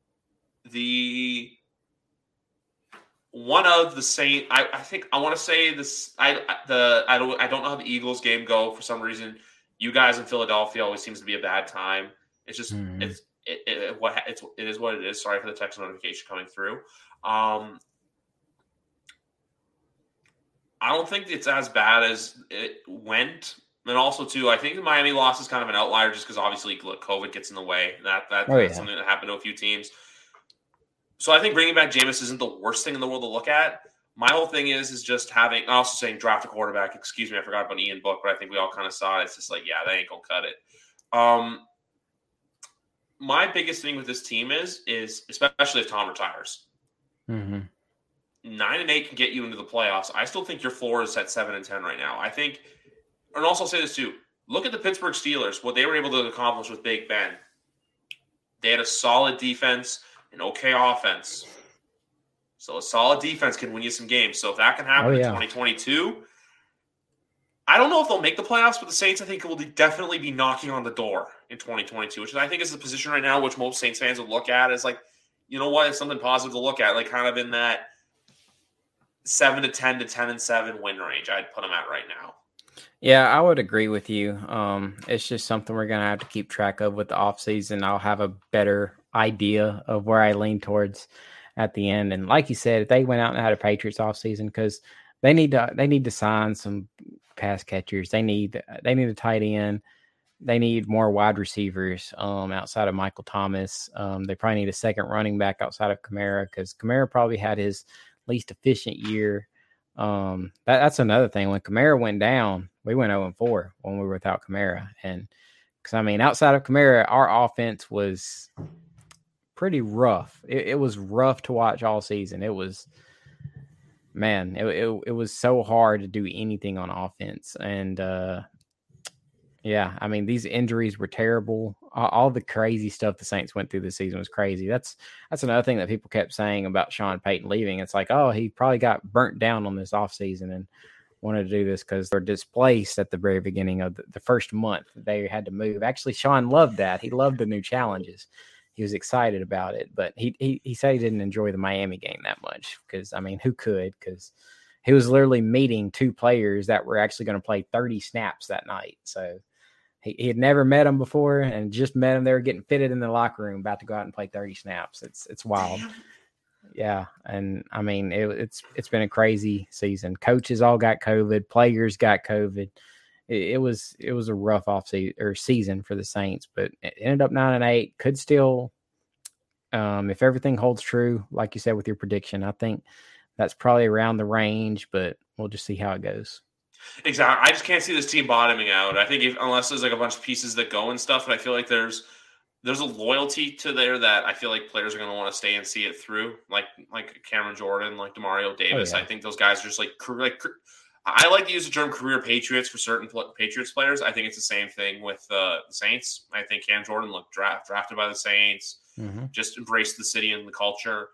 one of the Saints. I think I want to say this. I don't know how the Eagles game go for some reason. You guys in Philadelphia always seems to be a bad time. It's just it is what it is. Sorry for the text notification coming through. I don't think it's as bad as it went. And also, too, I think the Miami loss is kind of an outlier just because obviously COVID gets in the way. That's something that happened to a few teams. So I think bringing back Jameis isn't the worst thing in the world to look at. My whole thing is just having – also saying draft a quarterback. Excuse me, I forgot about Ian Book, but I think we all kind of saw it. It's just like, yeah, that ain't going to cut it. My biggest thing with this team is especially if Tom retires. 9-8 can get you into the playoffs. I still think your floor is at 7-10 right now. I think – and also say this too. Look at the Pittsburgh Steelers, what they were able to accomplish with Big Ben. They had a solid defense, an okay offense. So a solid defense can win you some games. So if that can happen in 2022, I don't know if they'll make the playoffs, but the Saints, I think, will definitely be knocking on the door in 2022, which I think is the position right now which most Saints fans would look at as like, you know what, it's something positive to look at, like kind of in that 7-10 to 10-7 win range. I'd put them at right now. Yeah, I would agree with you. It's just something we're going to have to keep track of with the offseason. I'll have a better idea of where I lean towards at the end. And like you said, if they went out and had a Patriots offseason, because they need to sign some pass catchers. They need a tight end. They need more wide receivers outside of Michael Thomas. They probably need a second running back outside of Kamara because Kamara probably had his least efficient year. That's another thing. When Kamara went down, we went 0-4 when we were without Kamara. And because, I mean, outside of Kamara, our offense was pretty rough. It was rough to watch all season. It was, man, it was so hard to do anything on offense. And, yeah, I mean, these injuries were terrible. All the crazy stuff the Saints went through this season was crazy. That's another thing that people kept saying about Sean Payton leaving. It's like, oh, he probably got burnt down on this offseason and wanted to do this because they're displaced at the very beginning of the first month. They had to move. Actually, Sean loved that. He loved the new challenges. He was excited about it. But he said he didn't enjoy the Miami game that much because, I mean, who could? Because he was literally meeting two players that were actually going to play 30 snaps that night. So he had never met them before and just met them. They were getting fitted in the locker room, about to go out and play 30 snaps. It's wild. Yeah. And I mean, it's been a crazy season. Coaches all got COVID. Players got COVID. It was a rough season for the Saints, but it ended up 9-8. Could still, if everything holds true, like you said with your prediction, I think that's probably around the range, but we'll just see how it goes. Exactly. I just can't see this team bottoming out. I think unless there's like a bunch of pieces that go and stuff, and I feel like there's a loyalty to there that I feel like players are going to want to stay and see it through, like Cameron Jordan, like DeMario Davis. Oh, yeah. I think those guys are just like I like to use the term career Patriots for certain Patriots players. I think it's the same thing with the Saints. I think Cam Jordan looked drafted by the Saints, just embraced the city and the culture.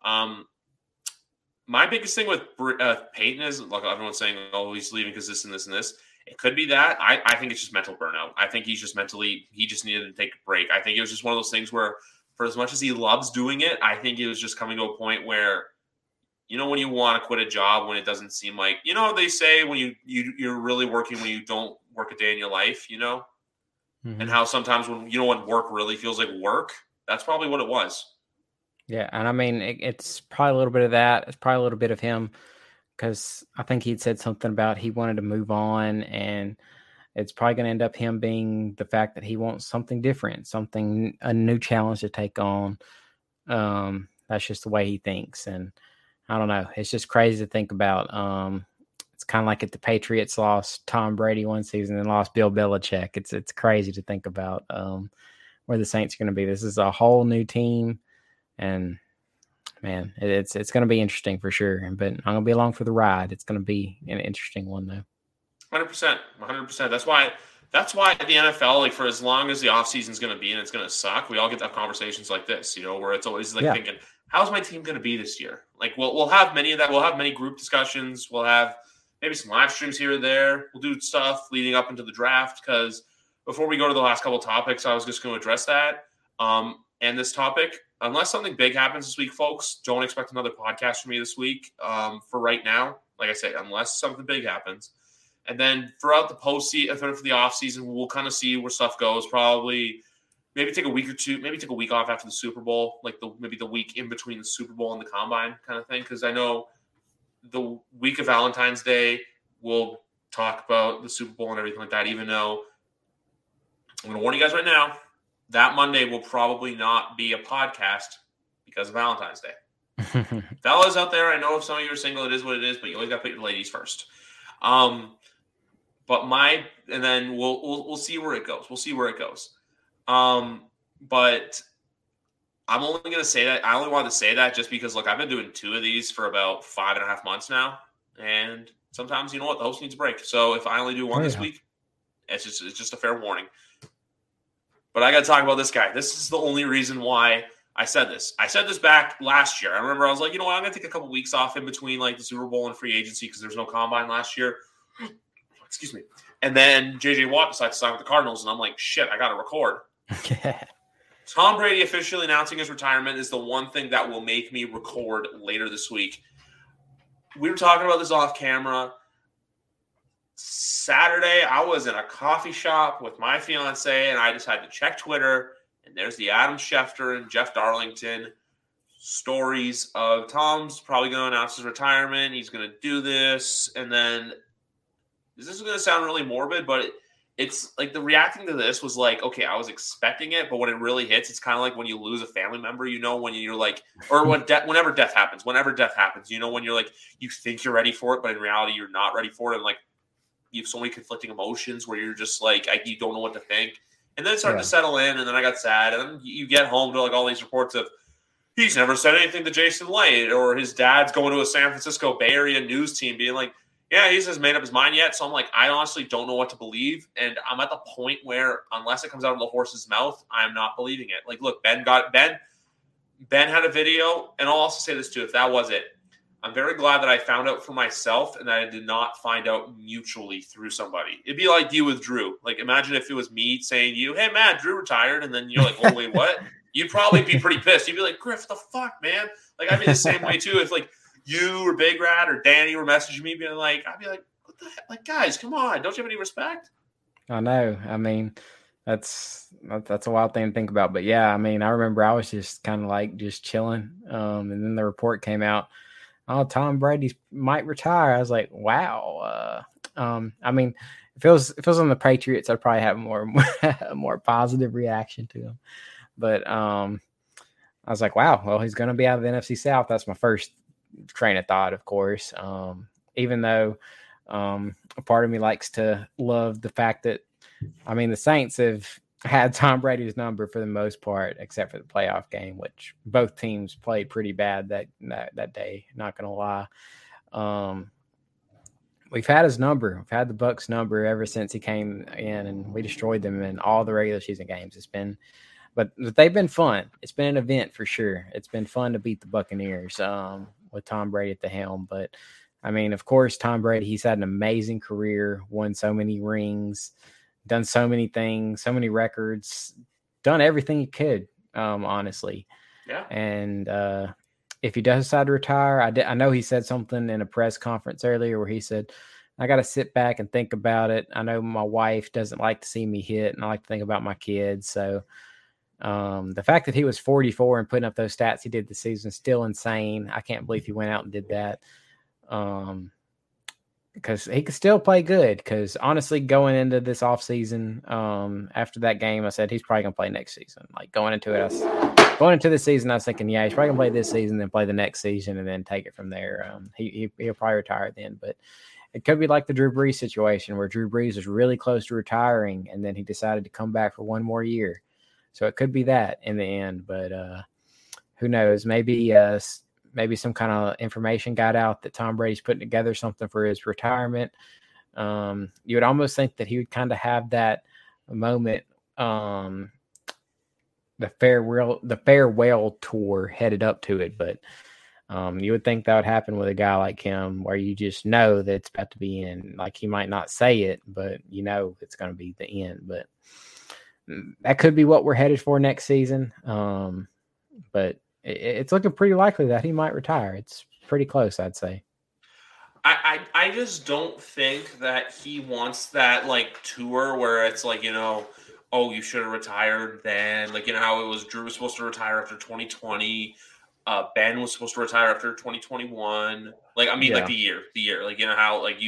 My biggest thing with Peyton is, like everyone's saying, oh, he's leaving because this and this and this. It could be that. I think it's just mental burnout. I think he's just he just needed to take a break. I think it was just one of those things where, for as much as he loves doing it, I think it was just coming to a point where, you know, when you want to quit a job, when it doesn't seem like, you know, they say when you're really working when you don't work a day in your life, you know, and how sometimes when work really feels like work, that's probably what it was. Yeah, and I mean, it's probably a little bit of that. It's probably a little bit of him because I think he'd said something about he wanted to move on, and it's probably going to end up him being the fact that he wants something different, a new challenge to take on. That's just the way he thinks, and I don't know. It's just crazy to think about. It's kind of like if the Patriots lost Tom Brady one season and lost Bill Belichick. It's crazy to think about where the Saints are going to be. This is a whole new team. And man, it's going to be interesting for sure. But I'm going to be along for the ride. It's going to be an interesting one, though. 100%. That's why That's why the NFL, like for as long as the offseason is going to be and it's going to suck, we all get to have conversations like this, where it's always like thinking, how's my team going to be this year? Like we'll have many of that. We'll have many group discussions. We'll have maybe some live streams here or there. We'll do stuff leading up into the draft because before we go to the last couple of topics, I was just going to address that. And this topic, unless something big happens this week, folks, don't expect another podcast from me this week. For right now, like I say, unless something big happens. And then throughout the postseason, for the offseason, we'll kind of see where stuff goes. Probably maybe take a week or two, maybe take a week off after the Super Bowl, like maybe the week in between the Super Bowl and the Combine kind of thing. Because I know the week of Valentine's Day, we'll talk about the Super Bowl and everything like that, even though I'm going to warn you guys right now, that Monday will probably not be a podcast because of Valentine's Day. Fellas out there, I know if some of you are single, it is what it is, but you always got to put your ladies first. And then we'll see where it goes. We'll see where it goes. But I'm only going to say that. I only wanted to say that just because, look, I've been doing 2 of these for about 5.5 months now. And sometimes, you know what, the host needs a break. So if I only do one this week, it's just a fair warning. But I got to talk about this guy. This is the only reason why I said this. I said this back last year. I remember I was like, you know what, I'm going to take a couple weeks off in between like the Super Bowl and free agency because there's no combine last year. Excuse me. And then J.J. Watt decided to sign with the Cardinals, and I'm like, shit, I got to record. Tom Brady officially announcing his retirement is the one thing that will make me record later this week. We were talking about this off camera. Saturday, I was in a coffee shop with my fiance, and I decided to check Twitter, and there's the Adam Schefter and Jeff Darlington stories of Tom's probably going to announce his retirement. He's going to do this, and then this is going to sound really morbid, but it's like the reacting to this was like, okay, I was expecting it, but when it really hits, it's kind of like when you lose a family member, when you're like, or whenever death happens, when you're like, you think you're ready for it, but in reality, you're not ready for it. And like, you have so many conflicting emotions where you're just like, you don't know what to think. And then it started to settle in, and then I got sad. And then you get home to like all these reports of he's never said anything to Jason Light, or his dad's going to a San Francisco Bay Area news team being like, yeah, he hasn't made up his mind yet. So I'm like, I honestly don't know what to believe. And I'm at the point where unless it comes out of the horse's mouth, I'm not believing it. Like, look, Ben had a video, and I'll also say this too, if that was it, I'm very glad that I found out for myself and that I did not find out mutually through somebody. It'd be like you with Drew. Like, imagine if it was me saying to you, hey, man, Drew retired, and then you're like, oh, wait, what? You'd probably be pretty pissed. You'd be like, Griff, the fuck, man? Like, I'd be the same way too if, like, you or Big Rat or Danny were messaging me being like, I'd be like, what the heck? Like, guys, come on. Don't you have any respect? I know. I mean, that's a wild thing to think about. But yeah, I mean, I remember I was just kind of like just chilling. And then the report came out, oh, Tom Brady might retire. I was like, wow. I mean, if it was on the Patriots, I'd probably have a more positive reaction to him. But I was like, wow, well, he's going to be out of the NFC South. That's my first train of thought, of course. Even though a part of me likes to love the fact that, I mean, the Saints have had Tom Brady's number for the most part, except for the playoff game, which both teams played pretty bad that day. Not going to lie. We've had his number. We've had the Bucs number ever since he came in, and we destroyed them in all the regular season games. But they've been fun. It's been an event for sure. It's been fun to beat the Buccaneers with Tom Brady at the helm. But, I mean, of course, Tom Brady, he's had an amazing career, won so many rings, done so many things, so many records, done everything he could, honestly. Yeah. And if he does decide to retire, I know he said something in a press conference earlier where he said, I got to sit back and think about it. I know my wife doesn't like to see me hit, and I like to think about my kids. So the fact that he was 44 and putting up those stats he did this season is still insane. I can't believe he went out and did that. Because he could still play good. Because honestly, going into this offseason, after that game, I said he's probably gonna play next season. Like going into the season, I was thinking, yeah, he's probably gonna play this season, then play the next season, and then take it from there. He'll probably retire then, but it could be like the Drew Brees situation, where Drew Brees was really close to retiring, and then he decided to come back for one more year. So it could be that in the end, but who knows? Maybe some kind of information got out that Tom Brady's putting together something for his retirement. You would almost think that he would kind of have that moment, the farewell tour headed up to it, but you would think that would happen with a guy like him, where you just know that it's about to be in. Like, he might not say it, but you know it's going to be the end. But that could be what we're headed for next season. But it's looking pretty likely that he might retire. It's pretty close, I'd say. I just don't think that he wants that like tour where it's like, you know, oh, you should have retired then. Like, you know how it was Drew was supposed to retire after 2020. Ben was supposed to retire after 2021. Like, I mean, like the year. Like, you know how like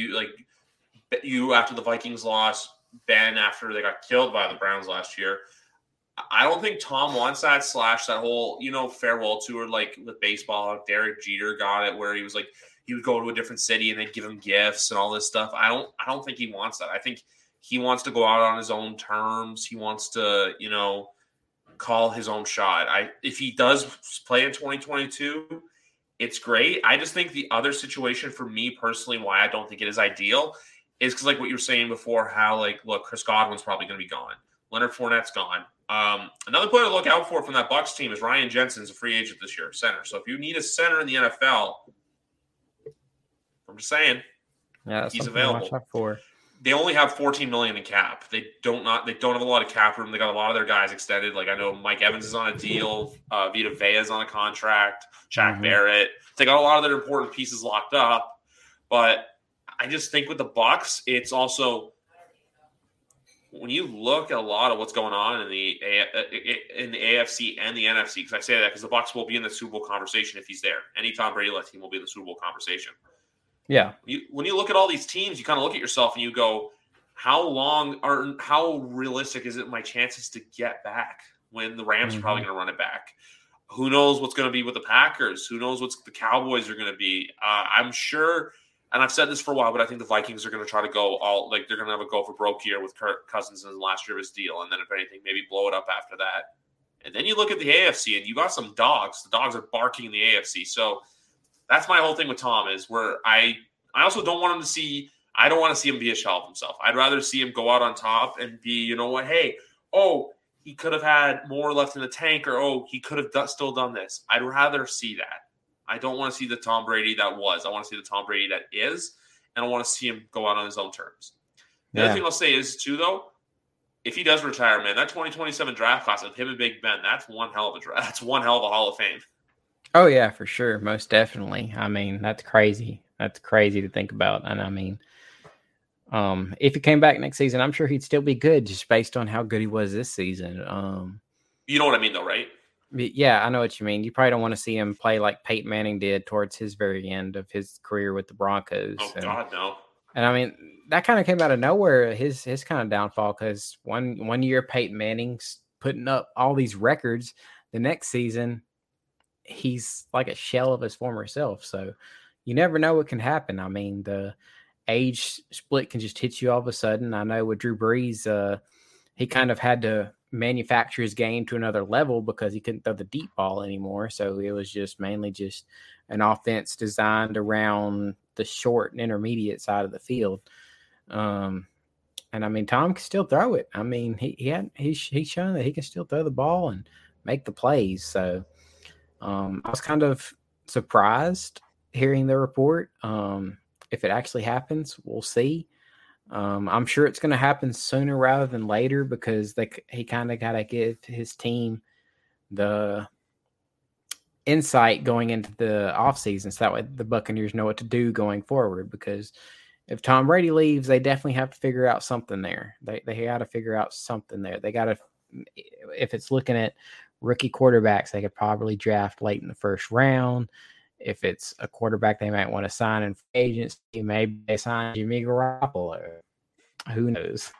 you after the Vikings lost, Ben after they got killed by the Browns last year. I don't think Tom wants that / that whole, you know, farewell tour like with baseball. Derek Jeter got it where he was like, he would go to a different city and they'd give him gifts and all this stuff. I don't think he wants that. I think he wants to go out on his own terms. He wants to, you know, call his own shot. If he does play in 2022, it's great. I just think the other situation for me personally, why I don't think it is ideal, is because like what you were saying before, how like, look, Chris Godwin's probably going to be gone. Leonard Fournette's gone. Another player to look out for from that Bucs team is Ryan Jensen's a free agent this year, center. So if you need a center in the NFL, I'm just saying, he's available. They only have $14 million in cap. They don't have a lot of cap room. They got a lot of their guys extended. Like I know Mike Evans is on a deal. Vita Vea is on a contract. Shaq Barrett. They got a lot of their important pieces locked up. But I just think with the Bucs, it's also when you look at a lot of what's going on in the AFC and the NFC. Because I say that because the Bucs will be in the Super Bowl conversation if he's there. Any Tom Brady-led team will be in the Super Bowl conversation. Yeah. When you look at all these teams, you kind of look at yourself and you go, how realistic is it my chances to get back when the Rams are probably going to run it back? Who knows what's going to be with the Packers? Who knows what the Cowboys are going to be? I'm sure, and I've said this for a while, but I think the Vikings are going to try to go they're going to have a go for broke year with Kirk Cousins in the last year of his deal. And then if anything, maybe blow it up after that. And then you look at the AFC and you got some dogs. The dogs are barking in the AFC. So that's my whole thing with Tom is where I also don't want him to see – I don't want to see him be a shell of himself. I'd rather see him go out on top and be, you know what, hey, he could have had more left in the tank or, he could have still done this. I'd rather see that. I don't want to see the Tom Brady that was. I want to see the Tom Brady that is, and I want to see him go out on his own terms. The other thing I'll say is, too, though, if he does retire, man, that 2027 draft class of him and Big Ben, that's one hell of a draft. That's one hell of a Hall of Fame. Oh, yeah, for sure. Most definitely. I mean, that's crazy. That's crazy to think about. And I mean, if he came back next season, I'm sure he'd still be good just based on how good he was this season. You know what I mean, though, right? Yeah, I know what you mean. You probably don't want to see him play like Peyton Manning did towards his very end of his career with the Broncos. Oh, God, no. And I mean, that kind of came out of nowhere, his kind of downfall, because one year Peyton Manning's putting up all these records. The next season, he's like a shell of his former self. So you never know what can happen. I mean, the age split can just hit you all of a sudden. I know with Drew Brees, he kind of had to manufacture his game to another level because he couldn't throw the deep ball anymore. So it was just mainly just an offense designed around the short and intermediate side of the field. And I mean, Tom can still throw it. I mean, he's shown that he can still throw the ball and make the plays. So I was kind of surprised hearing the report. If it actually happens, we'll see. I'm sure it's going to happen sooner rather than later because he kind of got to give his team the insight going into the offseason so that way the Buccaneers know what to do going forward. Because if Tom Brady leaves, they definitely have to figure out something there. They got to figure out something there. They got to, if it's looking at rookie quarterbacks, they could probably draft late in the first round. If it's a quarterback they might want to sign in free agency, maybe they sign Jimmy Garoppolo. Who knows?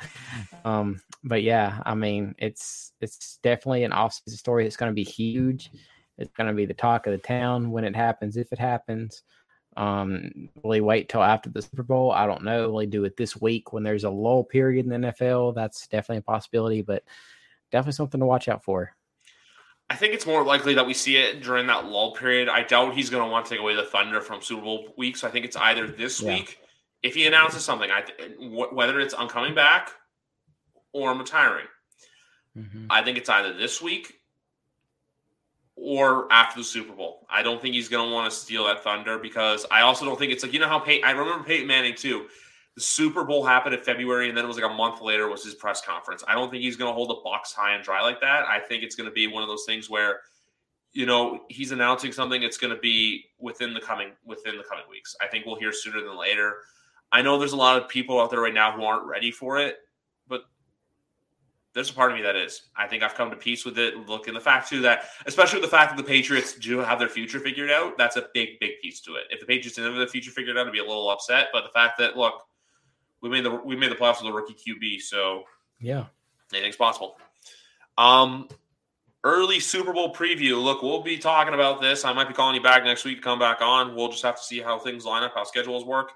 But yeah, I mean, it's definitely an off-season story. It's going to be huge. It's going to be the talk of the town when it happens, if it happens. Will he wait till after the Super Bowl? I don't know. Will he do it this week when there's a lull period in the NFL? That's definitely a possibility, but definitely something to watch out for. I think it's more likely that we see it during that lull period. I doubt he's going to want to take away the thunder from Super Bowl week. So I think it's either this week if he announces something, whether it's I'm coming back or I'm retiring, I think it's either this week or after the Super Bowl. I don't think he's going to want to steal that thunder, because I also don't think it's like, how I remember Peyton Manning too. The Super Bowl happened in February, and then it was like a month later was his press conference. I don't think he's going to hold the Bucs high and dry like that. I think it's going to be one of those things where, he's announcing something. It's going to be within the coming weeks. I think we'll hear sooner than later. I know there's a lot of people out there right now who aren't ready for it, but there's a part of me that is. I think I've come to peace with it. Look, and the fact too that, especially the fact that the Patriots do have their future figured out, that's a big, big piece to it. If the Patriots didn't have their future figured out, I'd be a little upset. But the fact that, look, we made the playoffs with a rookie QB, so yeah, anything's possible. Early Super Bowl preview. Look, we'll be talking about this. I might be calling you back next week to come back on. We'll just have to see how things line up, how schedules work.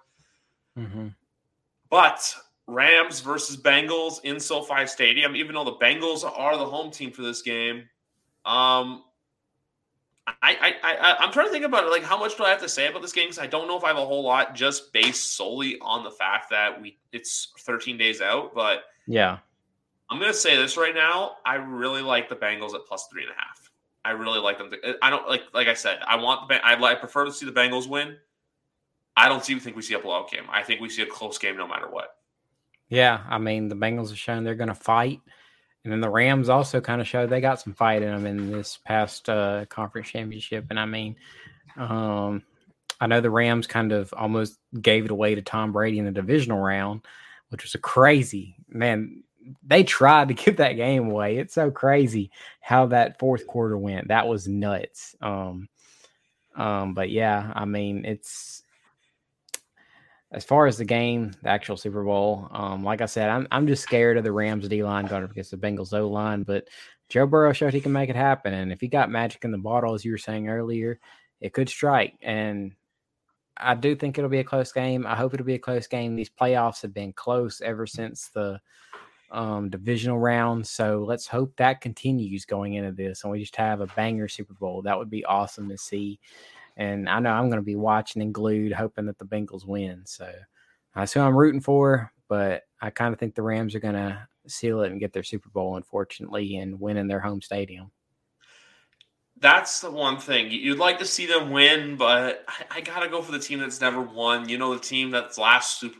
But Rams versus Bengals in SoFi Stadium, even though the Bengals are the home team for this game. I'm trying to think about it. Like, how much do I have to say about this game? Because I don't know if I have a whole lot, just based solely on the fact that it's 13 days out. But yeah, I'm going to say this right now. I really like the Bengals at +3.5. I really like them. I don't like I said, I prefer to see the Bengals win. I don't think we see a blowout game. I think we see a close game no matter what. Yeah, I mean, the Bengals have shown they're going to fight. And then the Rams also kind of showed they got some fight in them in this past conference championship. And I mean, I know the Rams kind of almost gave it away to Tom Brady in the divisional round, which was a crazy, man. They tried to give that game away. It's so crazy how that fourth quarter went. That was nuts. But yeah, I mean, it's, as far as the game, the actual Super Bowl, like I said, I'm just scared of the Rams D-line going up against the Bengals O-line, but Joe Burrow showed he can make it happen. And if he got magic in the bottle, as you were saying earlier, it could strike. And I do think it'll be a close game. I hope it'll be a close game. These playoffs have been close ever since the divisional round. So let's hope that continues going into this, and we just have a banger Super Bowl. That would be awesome to see. And I know I'm going to be watching and glued, hoping that the Bengals win. So that's who I'm rooting for. But I kind of think the Rams are going to seal it and get their Super Bowl, unfortunately, and win in their home stadium. That's the one thing. You'd like to see them win, but I got to go for the team that's never won. The team that's last Super.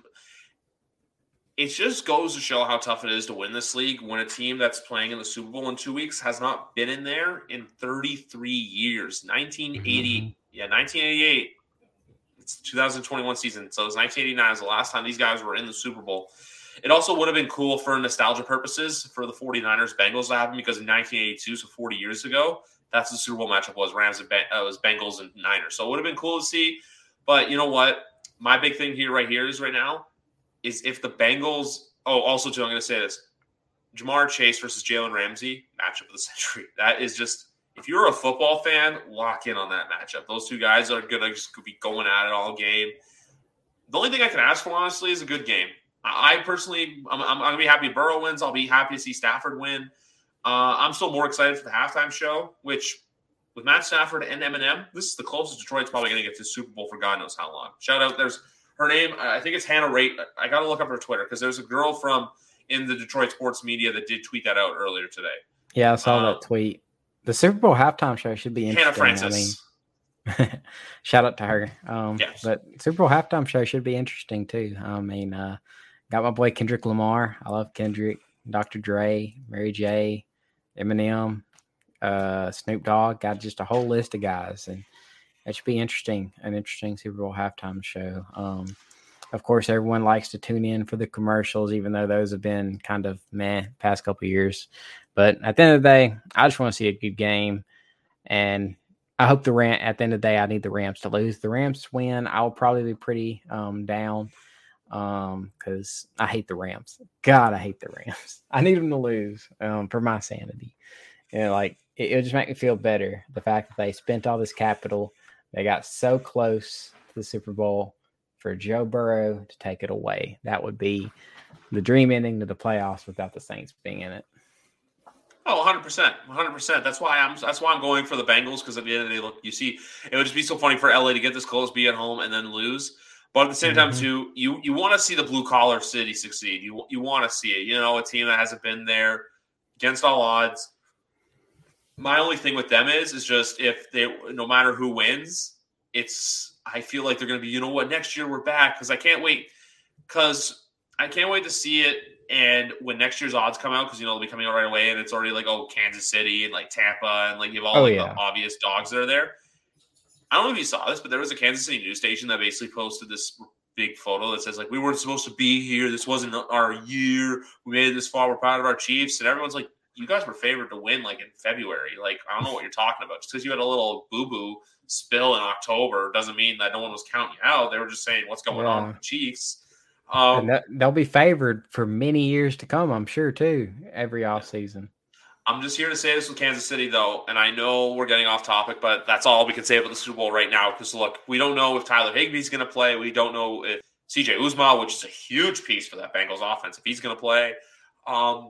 It just goes to show how tough it is to win this league when a team that's playing in the Super Bowl in 2 weeks has not been in there in 33 years. 1980. Yeah, 1988. It's the 2021 season. So it was 1989 was the last time these guys were in the Super Bowl. It also would have been cool for nostalgia purposes for the 49ers Bengals to happen, because in 1982, so 40 years ago, that's the Super Bowl matchup was was Bengals and Niners. So it would have been cool to see. But you know what? My big thing right now is if the Bengals – also too, I'm going to say this. Jamar Chase versus Jalen Ramsey, matchup of the century. That is just – if you're a football fan, lock in on that matchup. Those two guys are going to just be going at it all game. The only thing I can ask for, honestly, is a good game. I personally – I'm going to be happy Burrow wins. I'll be happy to see Stafford win. I'm still more excited for the halftime show, which with Matt Stafford and Eminem, this is the closest Detroit's probably going to get to the Super Bowl for God knows how long. Shout out. There's her name. I think it's Hannah Raitt. I got to look up her Twitter because there's a girl in the Detroit sports media that did tweet that out earlier today. Yeah, I saw that tweet. The Super Bowl halftime show should be interesting. Hannah Francis. Shout out to her. Yes. But Super Bowl halftime show should be interesting too. Got my boy Kendrick Lamar. I love Kendrick. Dr. Dre, Mary J, Eminem, Snoop Dogg. Got just a whole list of guys, and that should be interesting. An interesting Super Bowl halftime show. Of course, everyone likes to tune in for the commercials, even though those have been kind of meh past couple of years. But at the end of the day, I just want to see a good game. And I hope at the end of the day, I need the Rams to lose. The Rams win, I'll probably be pretty down because I hate the Rams. God, I hate the Rams. I need them to lose for my sanity. It'll just make me feel better. The fact that they spent all this capital, they got so close to the Super Bowl for Joe Burrow to take it away. That would be the dream ending to the playoffs without the Saints being in it. Oh, 100%. 100%. That's why I'm going for the Bengals, because at the end of the day, look, you see, it would just be so funny for LA to get this close, be at home, and then lose. But at the same time, too, you want to see the blue collar city succeed. You want to see it. You know, a team that hasn't been there against all odds. My only thing with them is just if they, no matter who wins, I feel like they're going to be, you know what, next year we're back, because I can't wait to see it. And when next year's odds come out, because they'll be coming out right away, and it's already like, Kansas City and like Tampa, and like you have all the obvious dogs that are there. I don't know if you saw this, but there was a Kansas City news station that basically posted this big photo that says, like, we weren't supposed to be here. This wasn't our year. We made it this far. We're proud of our Chiefs. And everyone's like, you guys were favored to win, like, in February. Like, I don't know what you're talking about. Just because you had a little boo-boo spill in October doesn't mean that no one was counting you out. They were just saying what's going on with the Chiefs. And they'll be favored for many years to come, I'm sure, too, every offseason. I'm just here to say this with Kansas City, though, and I know we're getting off topic, but that's all we can say about the Super Bowl right now. Because, look, we don't know if Tyler Higbee's going to play. We don't know if CJ Uzomah, which is a huge piece for that Bengals offense, if he's going to play. I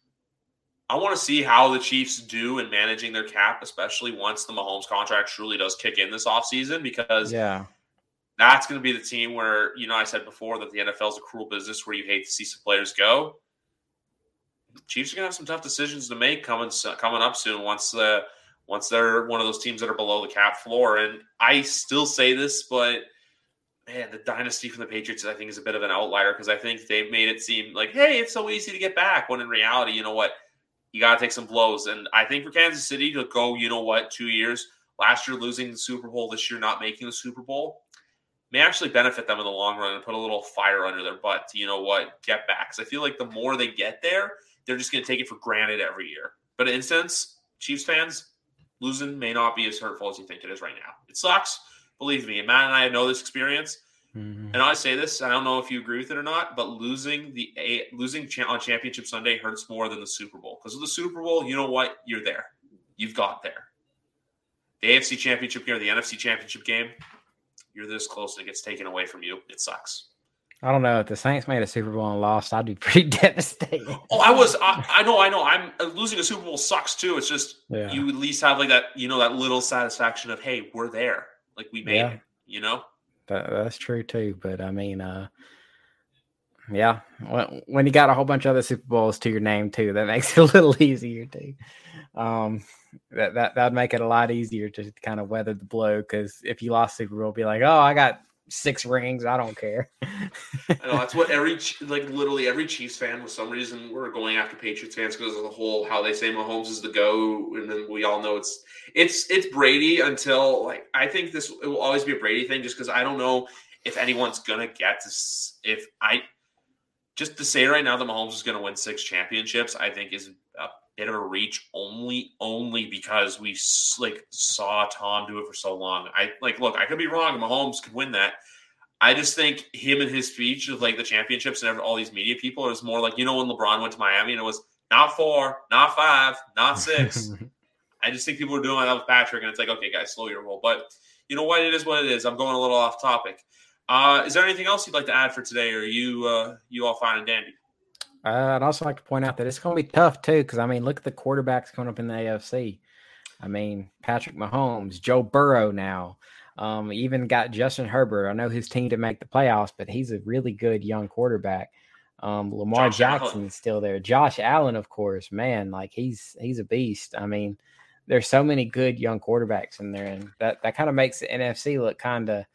want to see how the Chiefs do in managing their cap, especially once the Mahomes contract truly does kick in this offseason, because that's going to be the team where, I said before that the NFL is a cruel business where you hate to see some players go. Chiefs are going to have some tough decisions to make coming up soon once they're one of those teams that are below the cap floor. And I still say this, but man, the dynasty from the Patriots, I think, is a bit of an outlier, because I think they've made it seem like, hey, it's so easy to get back, when in reality, you know what? You got to take some blows. And I think for Kansas City to go, 2 years, last year losing the Super Bowl, this year not making the Super Bowl, may actually benefit them in the long run and put a little fire under their butt to, get back. Because I feel like the more they get there, they're just going to take it for granted every year. But in instance, Chiefs fans, losing may not be as hurtful as you think it is right now. It sucks. Believe me, Matt and I know this experience. And I say this, I don't know if you agree with it or not, but losing on Championship Sunday hurts more than the Super Bowl. Because of the Super Bowl, you know what? You're there. You've got there. The AFC Championship game or the NFC Championship game, you're this close and it gets taken away from you. It sucks. I don't know. If the Saints made a Super Bowl and lost, I'd be pretty devastated. I know. I'm losing a Super Bowl sucks too. It's just you at least have like that, that little satisfaction of, hey, we're there. Like we made it, That's true too. But I mean, when you got a whole bunch of other Super Bowls to your name too, that makes it a little easier too. That'd make it a lot easier to kind of weather the blow. Because if you lost Super Bowl, be like, oh, I got 6 rings. I don't care. I know that's what literally every Chiefs fan, for some reason, we're going after Patriots fans because of the whole how they say Mahomes is the GOAT, and then we all know it's Brady until I think it will always be a Brady thing, just because I don't know if anyone's gonna get this. Just to say right now that Mahomes is gonna win 6 championships, I think is a bit of a reach only because we saw Tom do it for so long. Look, I could be wrong. Mahomes could win that. I just think him and his speech of the championships and all these media people is more like, when LeBron went to Miami and it was not 4, not 5, not 6. I just think people are doing that with Patrick, and it's like, okay, guys, slow your roll. But you know what? It is what it is. I'm going a little off topic. Is there anything else you'd like to add for today, or are you all fine and dandy? I'd also like to point out that it's going to be tough too, because look at the quarterbacks coming up in the AFC. Patrick Mahomes, Joe Burrow now. Even got Justin Herbert. I know his team didn't make the playoffs, but he's a really good young quarterback. Lamar Jackson is still there. Josh Allen, of course, man, he's a beast. There's so many good young quarterbacks in there, and that kind of makes the NFC look kind of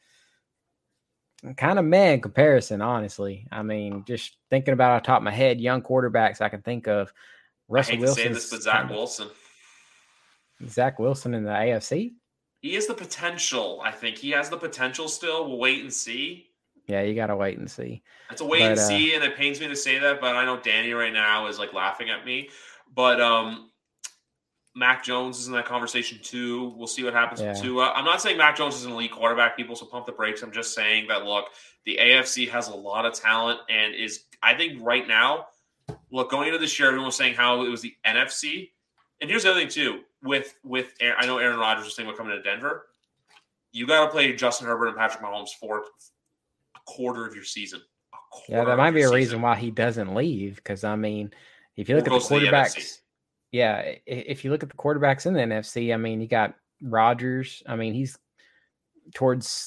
meh in comparison, honestly. Just thinking about off the top of my head, young quarterbacks I can think of. Russell Wilson. I hate to say this, but Zach Wilson. Zach Wilson in the AFC? He has the potential. I think he has the potential still. We'll wait and see. Yeah, you got to wait and see. It's a wait and see, and it pains me to say that, but I know Danny right now is laughing at me. But Mac Jones is in that conversation too. We'll see what happens with Tua. I'm not saying Mac Jones is an elite quarterback, people, so pump the brakes. I'm just saying that, look, the AFC has a lot of talent and I think right now, look, going into this year, everyone was saying how it was the NFC. And here's the other thing too. I know Aaron Rodgers was thinking about coming to Denver. You got to play Justin Herbert and Patrick Mahomes for a quarter of your season. Yeah, that might be a reason why he doesn't leave. Because if you look at the quarterbacks, if you look at the quarterbacks in the NFC, you got Rodgers. He's towards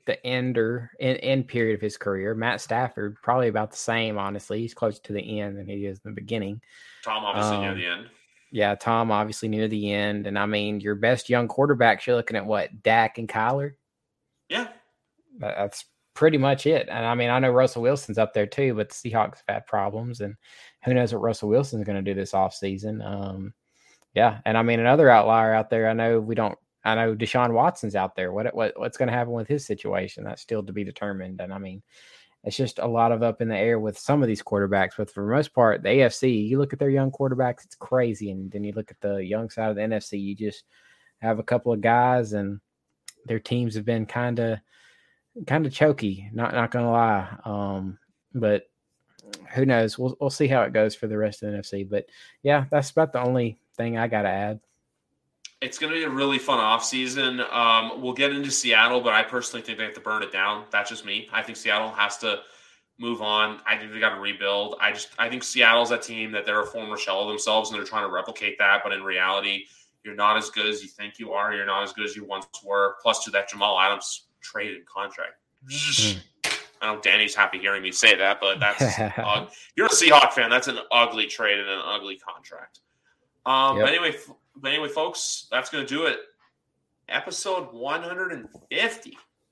the end period of his career. Matt Stafford, probably about the same, honestly. He's closer to the end than he is in the beginning. Tom obviously near the end. Yeah, Tom obviously near the end. And I mean, your best young quarterbacks, you're looking at what, Dak and Kyler? Yeah. That's pretty much it. And I mean, I know Russell Wilson's up there too, but the Seahawks have had problems, and who knows what Russell Wilson's going to do this offseason. Yeah. And I mean, another outlier out there, I know Deshaun Watson's out there. What's going to happen with his situation? That's still to be determined. And I mean, it's just a lot of up in the air with some of these quarterbacks, but for the most part, the AFC, you look at their young quarterbacks, it's crazy. And then you look at the young side of the NFC, you just have a couple of guys, and their teams have been kind of choky, not going to lie. But who knows? We'll see how it goes for the rest of the NFC. But yeah, that's about the only thing I got to add. It's going to be a really fun offseason. We'll get into Seattle, but I personally think they have to burn it down. That's just me. I think Seattle has to move on. I think they got to rebuild. I think Seattle's a team that they're a former shell of themselves, and they're trying to replicate that. But in reality, you're not as good as you think you are. You're not as good as you once were. Plus, to that Jamal Adams trade and contract. I know Danny's happy hearing me say that, but that's you're a Seahawk fan. That's an ugly trade and an ugly contract. Yep. But anyway, folks, that's going to do it. Episode 150.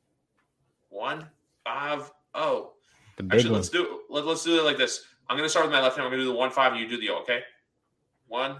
150. Actually, let's do it like this. I'm going to start with my left hand. I'm going to do the 1-5, and you do the O, okay? 1-5.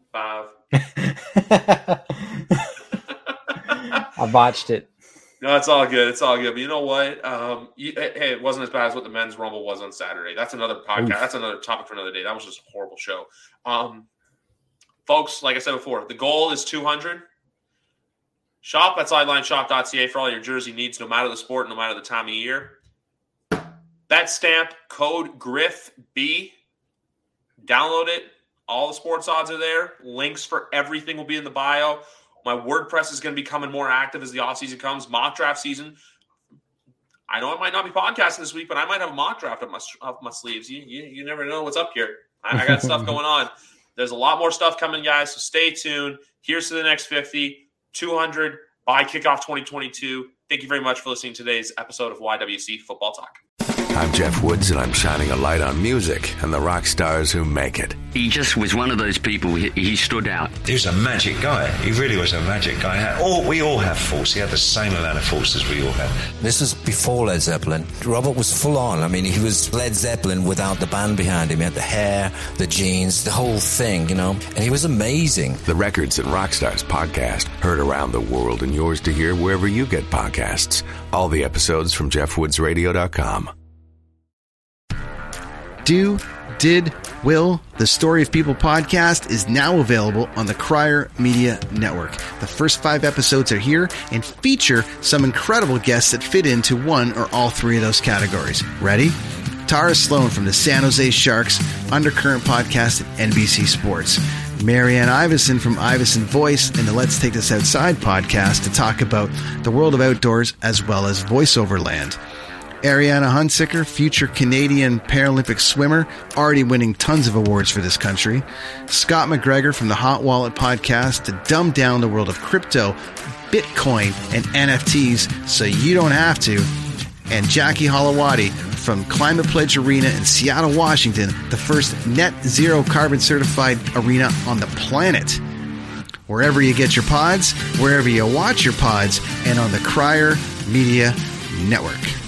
I botched it. No, it's all good. It's all good. But you know what? Hey, it wasn't as bad as what the men's rumble was on Saturday. That's another podcast. Oof. That's another topic for another day. That was just a horrible show. Folks, like I said before, the goal is 200. Shop at SidelineShop.ca for all your jersey needs, no matter the sport, no matter the time of year. Bet stamp code GRIFB. Download it. All the sports odds are there. Links for everything will be in the bio. My WordPress is going to be becoming more active as the offseason comes. Mock draft season. I know I might not be podcasting this week, but I might have a mock draft up my sleeves. You never know what's up here. I got stuff going on. There's a lot more stuff coming, guys, so stay tuned. Here's to the next 50, 200 by kickoff 2022. Thank you very much for listening to today's episode of YWC Football Talk. I'm Jeff Woods, and I'm shining a light on music and the rock stars who make it. He just was one of those people. He stood out. He was a magic guy. He really was a magic guy. We all have faults. He had the same amount of faults as we all have. This was before Led Zeppelin. Robert was full on. I mean, he was Led Zeppelin without the band behind him. He had the hair, the jeans, the whole thing, and he was amazing. The Records and Rockstars podcast, heard around the world and yours to hear wherever you get podcasts. All the episodes from JeffWoodsRadio.com. Do, Did, Will, the Story of People podcast is now available on the Crier Media Network. The first 5 episodes are here and feature some incredible guests that fit into one or all 3 of those categories. Ready? Tara Sloan from the San Jose Sharks Undercurrent podcast at NBC Sports. Marianne Iveson from Iveson Voice and the Let's Take This Outside podcast to talk about the world of outdoors as well as voiceover land. Ariana Hunsicker, future Canadian Paralympic swimmer, already winning tons of awards for this country. Scott McGregor from the Hot Wallet podcast to dumb down the world of crypto, Bitcoin, and NFTs so you don't have to. And Jackie Holowati from Climate Pledge Arena in Seattle, Washington, the first net zero carbon certified arena on the planet. Wherever you get your pods, wherever you watch your pods, and on the Crier Media Network.